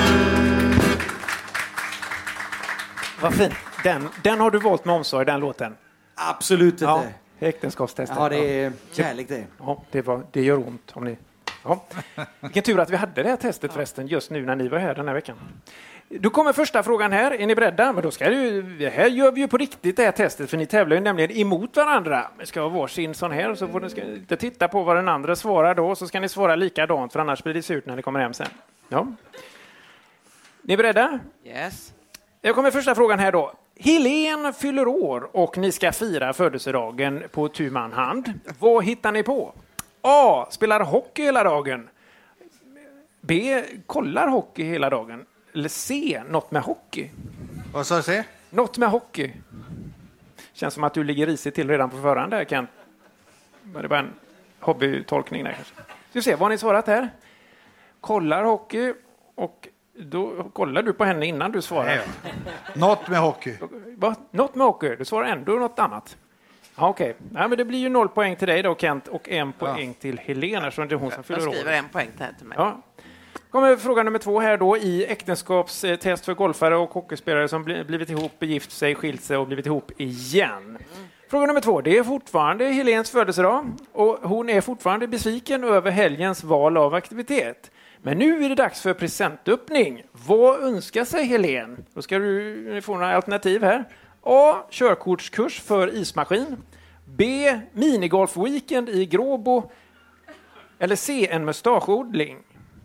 Speaker 4: Vad fint. Den, den har du valt med omsorg, den låten.
Speaker 7: Absolut inte.
Speaker 4: Ja, äktenskapstestet.
Speaker 7: Ja, det är kärlek det.
Speaker 4: Ja, det, var, det gör ont om ni Ja. Vilken tur att vi hade det här testet förresten just nu när ni var här den här veckan. Då kommer första frågan här. Är ni beredda? Men då ska du, här gör vi ju på riktigt det här testet, för ni tävlar ju nämligen emot varandra. Vi ska ha varsin sån här och så får ni ska inte titta på vad den andra svarar då, så ska ni svara likadant, för annars blir det surt när ni kommer hem sen. Ja. Ni är beredda?
Speaker 8: Yes.
Speaker 4: Jag kommer första frågan här då. Helene fyller år och ni ska fira födelsedagen på tu man hand. Vad hittar ni på? A. Spelar hockey hela dagen. B. Kollar hockey hela dagen. Eller C. Något med hockey.
Speaker 9: Vad sa du? C?
Speaker 4: Något med hockey. Känns som att du ligger risigt till redan på förhand där, Kent. Var det bara en hobbytolkning där kanske? Ska vi se, vad har ni svarat här? Kollar hockey, och då kollar du på henne innan du svarar.
Speaker 9: Nej. Något med hockey.
Speaker 4: Va? Något med hockey? Du svarar ändå något annat. Ja, okej. Okay. Ja, men det blir ju noll poäng till dig då, Kent, och en poäng ja. till Helena, så det är hon som fyller år.
Speaker 8: Jag skriver en poäng till mig.
Speaker 4: Ja. Kommer fråga nummer två här då, i äktenskapstest för golfare och hockeyspelare som blivit ihop, gift sig, skilt sig och blivit ihop igen. Mm. Fråga nummer två, det är fortfarande Helens födelsedag och hon är fortfarande besviken över helgens val av aktivitet. Men nu är det dags för presentöppning. Vad önskar sig Helen? Då ska du få några alternativ här. A. Körkortskurs för ismaskin. B. Minigolfweekend i Gråbo. Eller C. En mustaschodling.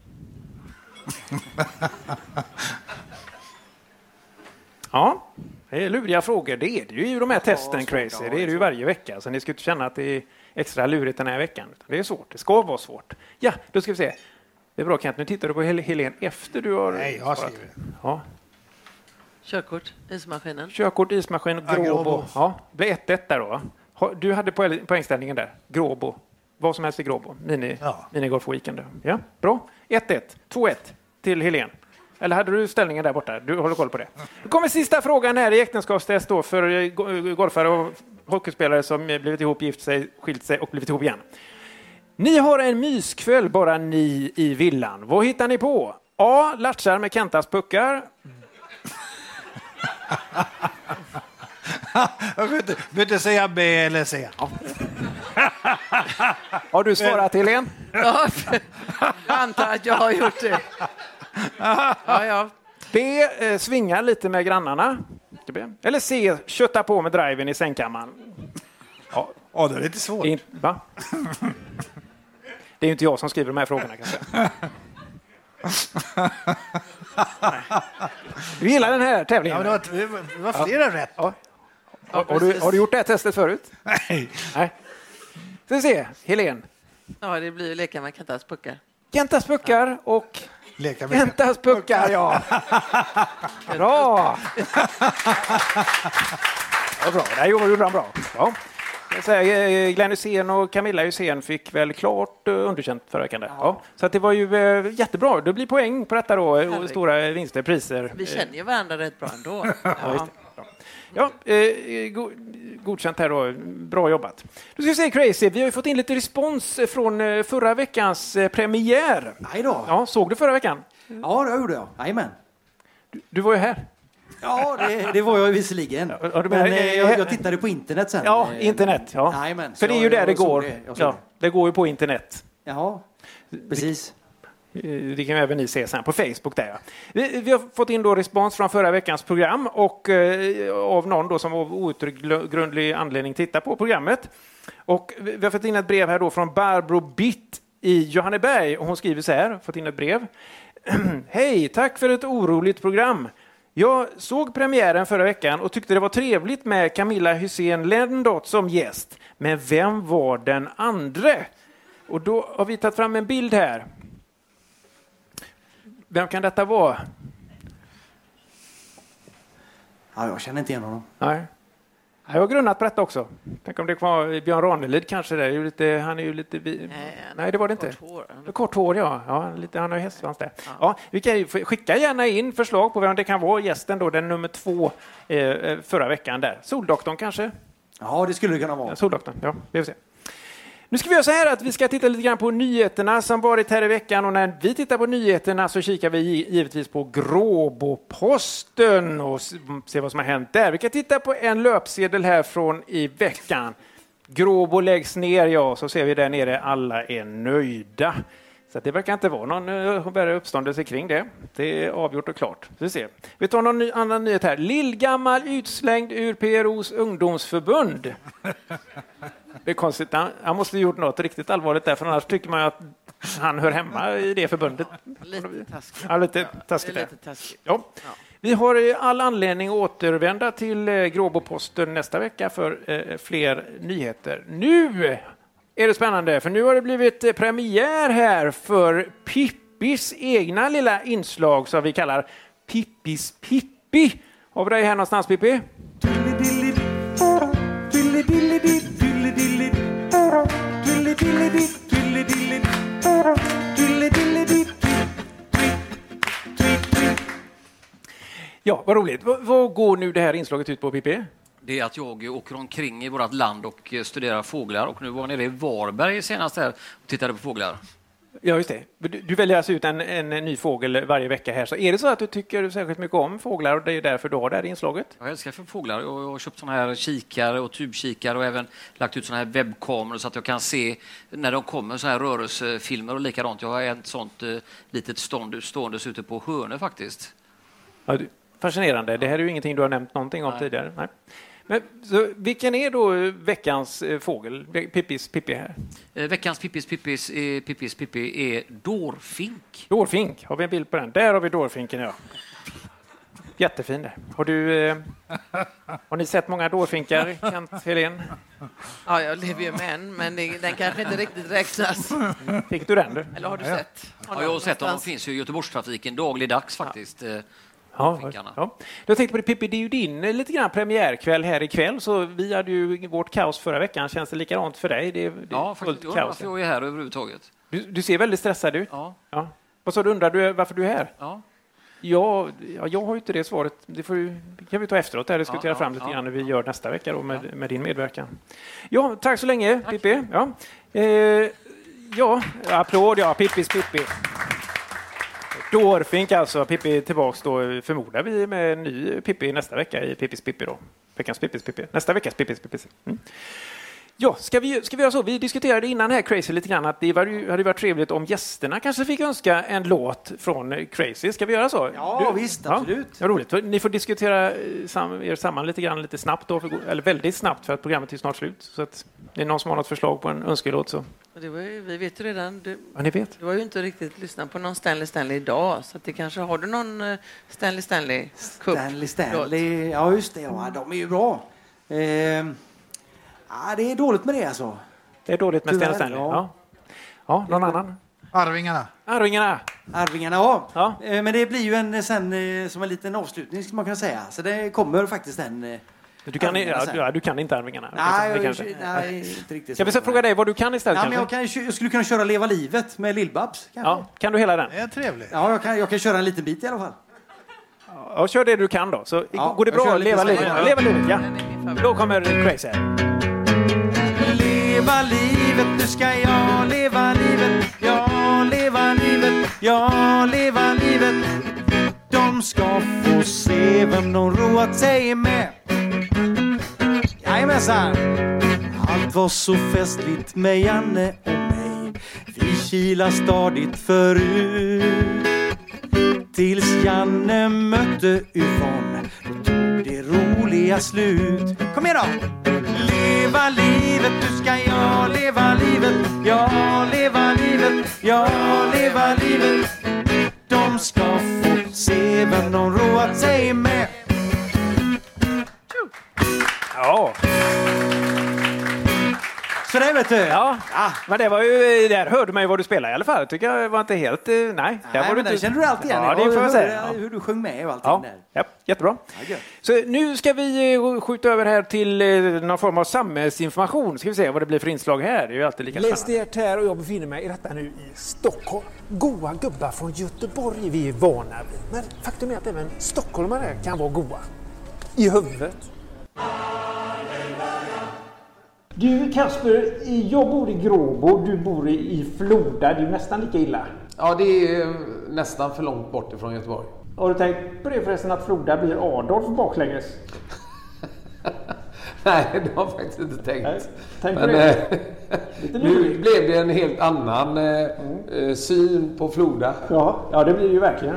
Speaker 4: Ja, det är luriga frågor. Det är det ju i de här testen, Crazy. Det är det ju varje vecka. Så ni ska inte känna att det är extra lurigt den här veckan. Det är svårt. Det ska vara svårt. Ja, då ska vi se. Det är bra, Kent. Nu tittar du på Helen efter du har...
Speaker 9: Nej, jag skriver.
Speaker 4: Ja.
Speaker 8: Körkort, ismaskinen.
Speaker 4: Körkort, ismaskin, Gråbo. Ja, Gråbo. Ja, det blir ett ett där då. Du hade poängställningen där. Gråbo. Vad som helst i Gråbo. Mini, ja. Minigolf-weekend. Ja, bra. ett ett. två ett till Helen. Eller hade du ställningen där borta? Du håller koll på det. Då kommer sista frågan här i äktenskapstest då för golfare och hockeyspelare som blivit ihop, gift sig, skilt sig och blivit ihop igen. Ni har en myskväll, bara ni i villan. Vad hittar ni på? A. Latchar med Kentas puckar.
Speaker 9: Jag vill inte, vill inte säga B eller C. Ja.
Speaker 4: Har du svarat, Helene?
Speaker 8: Ja, jag antar att jag har gjort det.
Speaker 4: Ja, ja. B. Eh, svinga lite med grannarna. Eller C. Kötta på med driven i sängkammaren.
Speaker 9: Ja, ja, det är lite svårt.
Speaker 4: Det är, va? Det är ju inte jag som skriver de här frågorna, kanske. Du gillar den här tävlingen?
Speaker 9: Ja, det var, det var flera ja. rätt. Ja.
Speaker 4: Ja, har, du, har du gjort det här testet förut?
Speaker 9: Nej.
Speaker 4: Nej. Ska vi se, Helen.
Speaker 8: Ja, det blir ju leka med Kentas puckar.
Speaker 4: Kentas puckar ja. och...
Speaker 9: Leka med
Speaker 4: Kentas puckar, ja. Bra. Ja, bra. Det här gjorde han bra. Ja. Glenn Hysén och Camilla Hysén fick väl klart underkänt förra veckan. Ja. Så att det var ju äh, jättebra. Det blir poäng på detta då. Och stora vinster, priser.
Speaker 8: Vi känner ju varandra rätt bra ändå.
Speaker 4: Ja, ja eh, go- godkänt här då. Bra jobbat. Då ska vi se, Crazy. Vi har ju fått in lite respons från förra veckans premiär.
Speaker 7: Nej då.
Speaker 4: Ja, såg du förra veckan?
Speaker 7: Ja, det gjorde jag. Jajamän.
Speaker 4: Du, du var ju här.
Speaker 7: Ja, det, det var jag visserligen. Ja, men, men eh, jag, jag tittade på internet sen.
Speaker 4: Ja, internet. Ja.
Speaker 7: Jajamän.
Speaker 4: För det är ju där det går. Det, ja, det går ju på internet.
Speaker 7: Jaha, precis.
Speaker 4: Det kan även ni se sen på Facebook där. Ja. Vi, vi har fått in då respons från förra veckans program och eh, av någon då som av outgrundlig anledning tittar på programmet. Och vi, vi har fått in ett brev här då från Barbro Bitt i Johanneberg och hon skriver så här, fått in ett brev. Hej, tack för ett oroligt program. Jag såg premiären förra veckan och tyckte det var trevligt med Camilla Hysén Lendot som gäst. Men vem var den andra? Och då har vi tagit fram en bild här. Vem kan detta vara?
Speaker 7: Ja, jag känner inte igen honom.
Speaker 4: Nej. Jag har grunnat på detta också. Tänk om det var Björn Ranelid kanske. Där. Är ju lite, han är ju lite... Nej, Nej det var det inte. Kort hår. Kort hår, ja. ja lite, han har ju hästsvans där. Ja. Ja, vi kan skicka gärna in förslag på vem det kan vara. Gästen då, den nummer två eh, förra veckan där. Soldoktorn kanske?
Speaker 7: Ja, det skulle det kunna vara.
Speaker 4: Ja, Soldoktorn, ja. Vi får se. Nu ska vi göra så här att vi ska titta lite grann på nyheterna som varit här i veckan. Och när vi tittar på nyheterna så kikar vi givetvis på Gråboposten och ser vad som har hänt där. Vi kan titta på en löpsedel här från i veckan. Gråbo läggs ner, ja, så ser vi där nere alla är nöjda. Så det verkar inte vara någon bära uppståndelse kring det. Det är avgjort och klart. Vi ser. Vi tar någon ny, annan nyhet här. Lillgammal utslängd ur P R O:s ungdomsförbund. Det är konstigt. Han, han måste ha gjort något riktigt allvarligt där, för annars tycker man att han hör hemma i det förbundet.
Speaker 8: Lite taskigt.
Speaker 4: Ja, lite taskigt.
Speaker 8: Det är lite taskigt.
Speaker 4: Ja. Ja. Vi har all anledning att återvända till Gråboposten nästa vecka för eh, fler nyheter. Nu är det spännande, för nu har det blivit premiär här för Pippis egna lilla inslag som vi kallar Pippis Pippi. Har vi dig här någonstans, Pippi? Ja, vad roligt. V- vad går nu det här inslaget ut på, Pippi?
Speaker 5: Det är att jag åker omkring i vårt land och studerar fåglar. Och nu var jag nere i Varberg senast här och tittade på fåglar.
Speaker 4: Ja, just det. Du, du väljer alltså ut en, en ny fågel varje vecka här. Så är det så att du tycker särskilt mycket om fåglar och det är därför du har det här inslaget?
Speaker 5: Jag älskar för fåglar. Jag har köpt såna här kikare och tubkikare och även lagt ut såna här webbkameror så att jag kan se när de kommer så här rörelsefilmer och likadant. Jag har ett sånt eh, litet stånd, ståendes ute på Hörne faktiskt.
Speaker 4: Ja, du, fascinerande. Det här är ju ingenting du har nämnt någonting om Nej. tidigare. Nej. Men, så, vilken är då veckans eh, fågel? Pippis Pippi här.
Speaker 5: Eh, veckans Pippis Pippis eh, Pippis Pippi är dårfink.
Speaker 4: Dårfink. Har vi en bild på den? Där har vi dårfinken, ja. Jättefin där. Har du eh, har ni sett många dårfinkar, Kent Helén?
Speaker 8: Ja, jag lever ju med en, men det, den kanske inte riktigt räknas.
Speaker 4: Fick du den? Du?
Speaker 8: Eller har du
Speaker 4: ja.
Speaker 8: sett?
Speaker 5: Har ja, jag har sett dem. De finns ju i Göteborgstrafiken dagligdags faktiskt. Ja.
Speaker 4: Ja, ja. Jag tänkte på det, Pippi, det är ju din lite grann premiärkväll här ikväll, så vi hade ju vårt kaos förra veckan. Känns det likadant för dig? Det är, det är
Speaker 5: ja, faktiskt. Ja, varför jag är här överhuvudtaget.
Speaker 4: Du, du ser väldigt stressad ut.
Speaker 5: Ja.
Speaker 4: Ja. Vad så du undrar du varför du är här?
Speaker 5: Ja.
Speaker 4: Ja, ja, jag har ju inte det svaret. Det får ju, kan vi ta efteråt och diskutera ja, fram lite ja, grann när vi gör nästa vecka då med, ja. med din medverkan. Ja, tack så länge, tack. Pippi. Ja. Eh, ja, applåd, ja, Pippis Pippi. Dårfink alltså, Pippi tillbaks då förmodar vi med en ny Pippi nästa vecka i Pippis Pippi då. Veckans Pippis Pippi. Nästa veckas Pippis Pippi. Mm. Ja, ska vi, ska vi göra så? Vi diskuterade innan här Crazy lite grann att det var ju, hade varit trevligt om gästerna kanske fick önska en låt från Crazy. Ska vi göra så?
Speaker 7: Ja, du, visst, absolut.
Speaker 4: Ja, roligt. Ni får diskutera sam, er samman lite grann lite snabbt då, för, eller väldigt snabbt för att programmet är snart slut. Så att det är någon som har något förslag på en önskelåt så.
Speaker 8: Det var ju, vi vet ju redan. Du,
Speaker 4: ja, ni vet.
Speaker 8: Du har ju inte riktigt lyssnat på någon Stanley Stanley idag, så att det kanske har du någon uh, Stanley Stanley Cup.
Speaker 7: Stanley Stanley, ja just det, ja, de är ju bra. Eh, ja, det är dåligt med det alltså.
Speaker 4: Det är dåligt med Stanley Stanley. Ja. Ja, någon annan?
Speaker 9: Arvingarna.
Speaker 4: Arvingarna.
Speaker 7: Arvingarna, ja. ja. Eh, men det blir ju en sen eh, som en liten avslutning ska man kunna säga. Så det kommer faktiskt en eh,
Speaker 4: Du kan, ja, ja, du kan inte Arvingarna.
Speaker 7: Nej, jag,
Speaker 4: kanske,
Speaker 7: nej, nej, inte riktigt.
Speaker 4: Ska vi så fråga dig vad du kan istället?
Speaker 7: Ja, men jag, kan, jag skulle kunna köra Leva livet med Lill-Babs.
Speaker 4: Ja, kan du hela den?
Speaker 9: Det är trevligt.
Speaker 7: Ja, jag kan, jag kan köra en liten bit i alla fall.
Speaker 4: Ja, kör det du kan då. Så ja, går det bra? Leva livet. Ja. Leva livet, ja. Då kommer Crazy.
Speaker 3: Leva livet, nu ska jag leva livet. Ja, leva livet. Ja, leva livet. De ska få se vem de roat sig med. Jajamensan. Allt var så festligt med Janne och mig. Vi kilar stadigt förut. Tills Janne mötte Yvonne. Då tog det roliga slut. Kom igen då! Leva livet, nu ska jag leva livet. Ja, leva livet. Ja, leva livet. De ska få se vem de roat sig med.
Speaker 4: Ja.
Speaker 7: Så det vet du.
Speaker 4: Ja, ja, men det var ju där hörde man ju vad du spelade i alla fall. Tycker jag var inte helt nej.
Speaker 7: Nej,
Speaker 4: där var
Speaker 7: men
Speaker 4: du
Speaker 7: känner du alltid igen.
Speaker 4: Ja, det får jag säga.
Speaker 7: Ja. Hur du sjöng med och allting
Speaker 4: ja.
Speaker 7: där.
Speaker 4: Ja, jättebra.
Speaker 7: Ja,
Speaker 4: så nu ska vi skjuta över här till någon form av samhällsinformation. Ska vi se vad det blir för inslag här. Det är ju alltid lika
Speaker 12: spännande. Läs det här och jag befinner mig i detta nu i Stockholm. Goa gubbar från Göteborg vi är vana vid. Men faktum är att även stockholmare kan vara goa. I huvudet. Du Kasper, jag bor i Gråbo, du bor i Floda, det är nästan lika illa.
Speaker 18: Ja, det är nästan för långt bort ifrån Göteborg.
Speaker 12: Har du tänkt på det förresten att Floda blir Adolf baklänges?
Speaker 18: Nej, det har jag faktiskt inte tänkt. Nej,
Speaker 12: tänk
Speaker 18: Men,
Speaker 12: på det.
Speaker 18: Nu blev det en helt annan eh, mm. syn på Floda.
Speaker 12: Ja, ja, det blir det ju verkligen.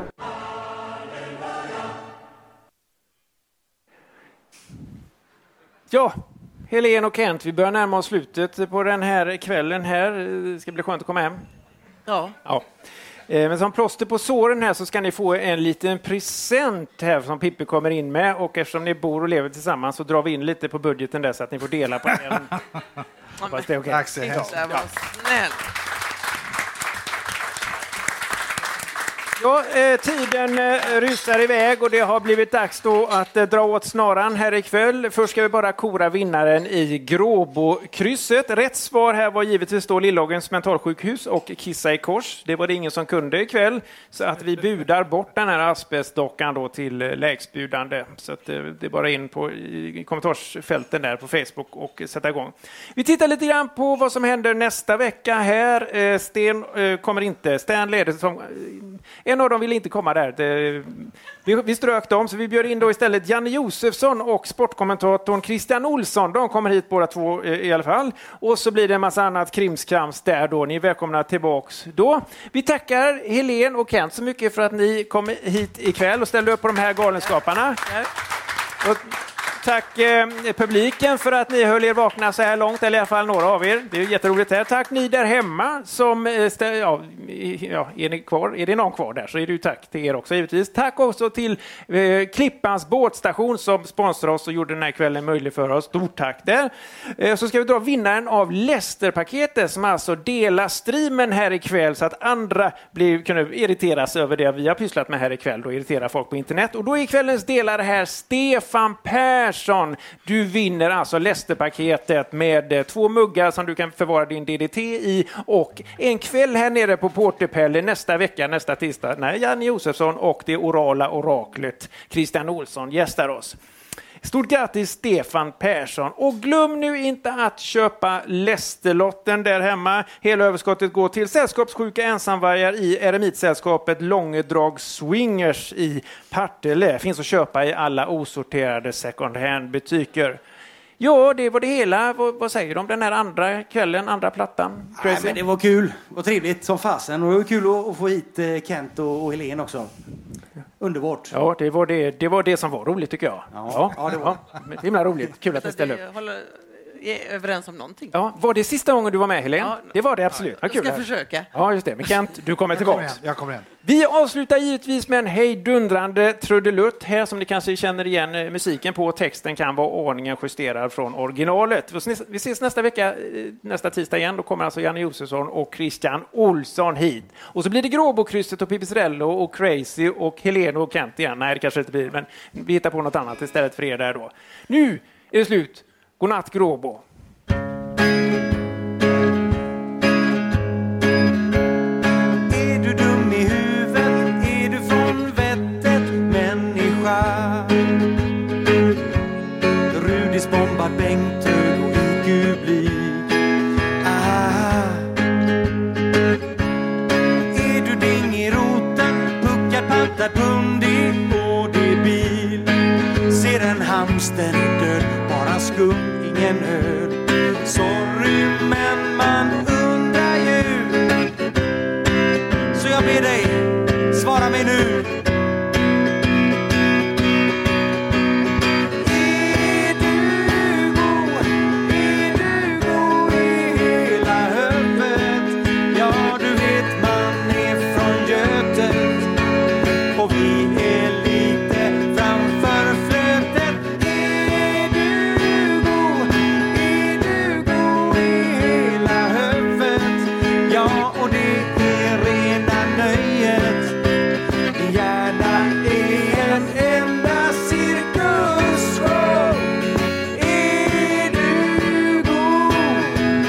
Speaker 4: Ja, Helene och Kent, vi börjar närma oss slutet på den här kvällen här. Det ska bli skönt att komma hem.
Speaker 8: Ja.
Speaker 4: Ja. Men som plåster på såren här så ska ni få en liten present här som Pippi kommer in med. Och eftersom ni bor och lever tillsammans så drar vi in lite på budgeten där så att ni får dela på den. Hoppas det är okej.
Speaker 9: Tack så hemskt.
Speaker 8: Det var snäll.
Speaker 4: Ja, eh, tiden eh, rusar iväg och det har blivit dags då att eh, dra åt snaran här ikväll. Först ska vi bara kora vinnaren i Gråbokrysset. Rätt svar här var givetvis då Lillågens mentalsjukhus och Kissa i kors. Det var det ingen som kunde ikväll. Så att vi budar bort den här asbestdockan då till eh, lägstbjudande. Så att eh, det är bara in på i, i kommentarsfälten där på Facebook och eh, sätta igång. Vi tittar lite grann på vad som händer nästa vecka här. Eh, Sten eh, kommer inte. Stan leder som... Eh, En av dem vill inte komma där. Det, vi, vi strök dem, så vi bjöd in då istället Janne Josefsson och sportkommentatorn Christian Olsson. De kommer hit båda två i alla fall. Och så blir det en massa annat krimskrams där då. Ni är välkomna tillbaks då. Vi tackar Helene och Kent så mycket för att ni kom hit ikväll och ställde upp på de här galenskaparna. Och tack eh, publiken för att ni höll er vakna så här långt, eller i alla fall några av er. Det är jätteroligt här. Tack ni där hemma som, eh, stä- ja, ja, är ni kvar? Är det någon kvar där så är det ju tack till er också givetvis. Tack också till eh, Klippans båtstation som sponsrar oss och gjorde den här kvällen möjlig för oss. Stort tack där. Eh, så ska vi dra vinnaren av Leicester-paketet som alltså delar streamen här ikväll så att andra blir, kunde irriteras över det vi har pysslat med här ikväll och irritera folk på internet. Och då är kvällens delare här Stefan Persson. Du vinner alltså Leicester-paketet med två muggar som du kan förvara din D D T i och en kväll här nere på Porterpelle nästa vecka, nästa tisdag, när Janne Josefsson och det orala oraklet Christian Olsson gästar oss. Stort grattis Stefan Persson och glöm nu inte att köpa Leicester-lotten där hemma. Hela överskottet går till sällskapssjuka ensamvargar i Eremitsällskapet Långedrag Swingers i Partille. Finns att köpa i alla osorterade second hand-butiker. Ja, det var det hela. Vad, vad säger de om den här andra kvällen, andra plattan?
Speaker 7: Nej, men det var kul och trevligt som fasen. Och det var kul att, att få hit Kent och, och Helene också. Underbart.
Speaker 4: Ja, det var det, det var det som var roligt tycker jag.
Speaker 7: Ja, ja, ja det var
Speaker 4: det. Himla roligt. Kul att ni ställde upp.
Speaker 8: Jag håller är överens om någonting.
Speaker 4: Ja, var det sista gången du var med Helene? Ja, det var det absolut.
Speaker 8: Jag ska kul. försöka.
Speaker 4: Ja, just det. Men Kent, du kommer tillbaka.
Speaker 9: Jag kommer igen. Jag kommer igen.
Speaker 4: Vi avslutar givetvis med en hejdundrande trudelutt här som ni kanske känner igen musiken på. Texten kan vara ordningen justerad från originalet. Vi ses nästa vecka, nästa tisdag igen. Då kommer alltså Janne Josefsson och Christian Olsson hit. Och så blir det Gråbokrysset och Pipistrello och Crazy och Helene och Kent igen. Nej, det kanske inte blir, men vi hittar på något annat istället för er där då. Nu är det slut. Godnatt Gråbo.
Speaker 3: Är du dum i huvudet? Är du från vettet? Människa. Rudis bombad Bengt Hög och I Q-blik. Ah. Är du ding i roten? Puckad, pantad, pundig och debil. Ser en hamster död, bara skum, ingen öl. Sorry, men man undrar ju. Så jag ber dig, svara mig nu. Är du god? Är du god i hela huvudet? Ja, du vet man är från Götet. Och vi är lite framför flötet. Är du god? Är du god i hela huvudet? Ja, och det är rena nöjet. Din hjärna är en enda cirkusshow. Är du god?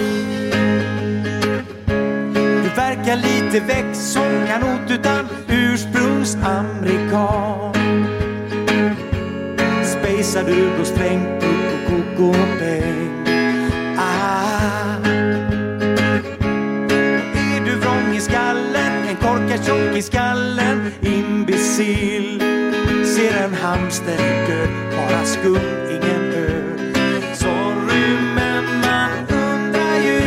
Speaker 3: Du verkar lite väck som kanot utan ursprungsamerikan. Spejsar du på sträng, puck och koko och peng. Ah. Är du vrång i skallen, en korkad tjock i skallen, imbecill. Ser en hamster död, bara skum, ingen öl. Sorry, men man undrar ju.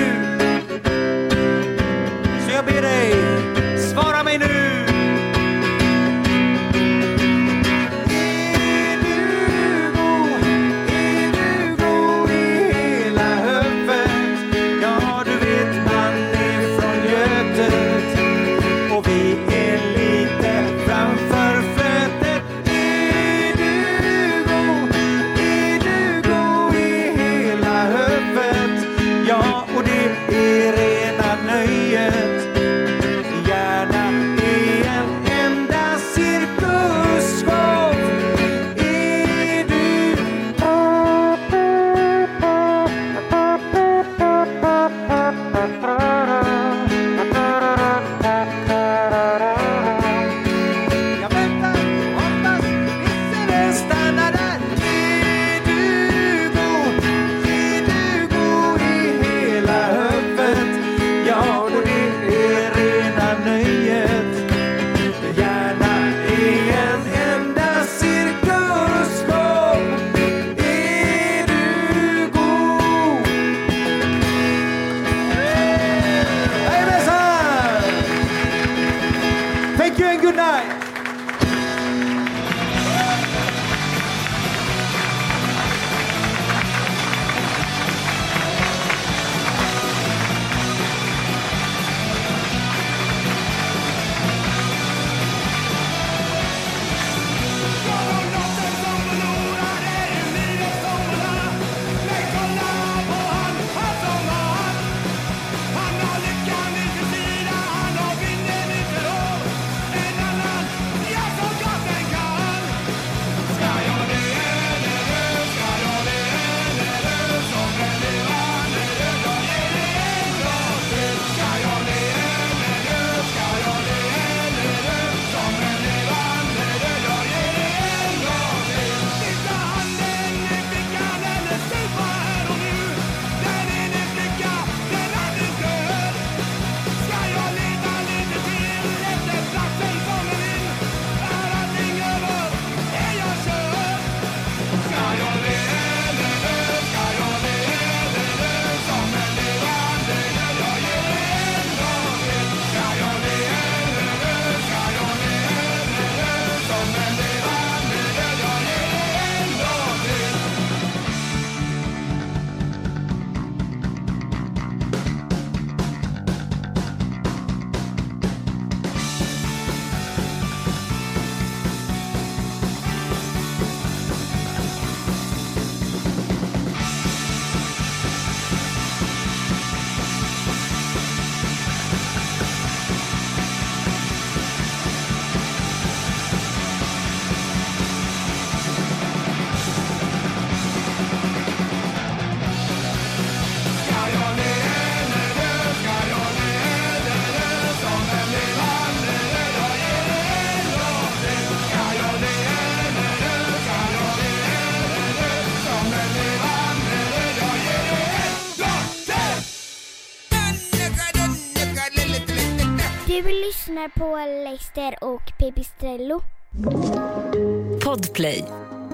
Speaker 2: lyssnar på Leicester och Pipistrello.
Speaker 1: Podplay.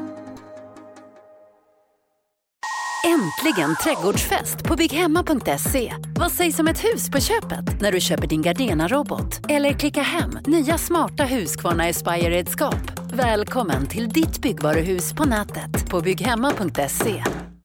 Speaker 1: Äntligen trädgårdsfest på bygghemma punkt se. Vad sägs om ett hus på köpet när du köper din Gardena-robot? Eller klicka hem nya smarta Husqvarna Aspire-redskap. Välkommen till ditt byggvaruhus på nätet på bygghemma punkt se.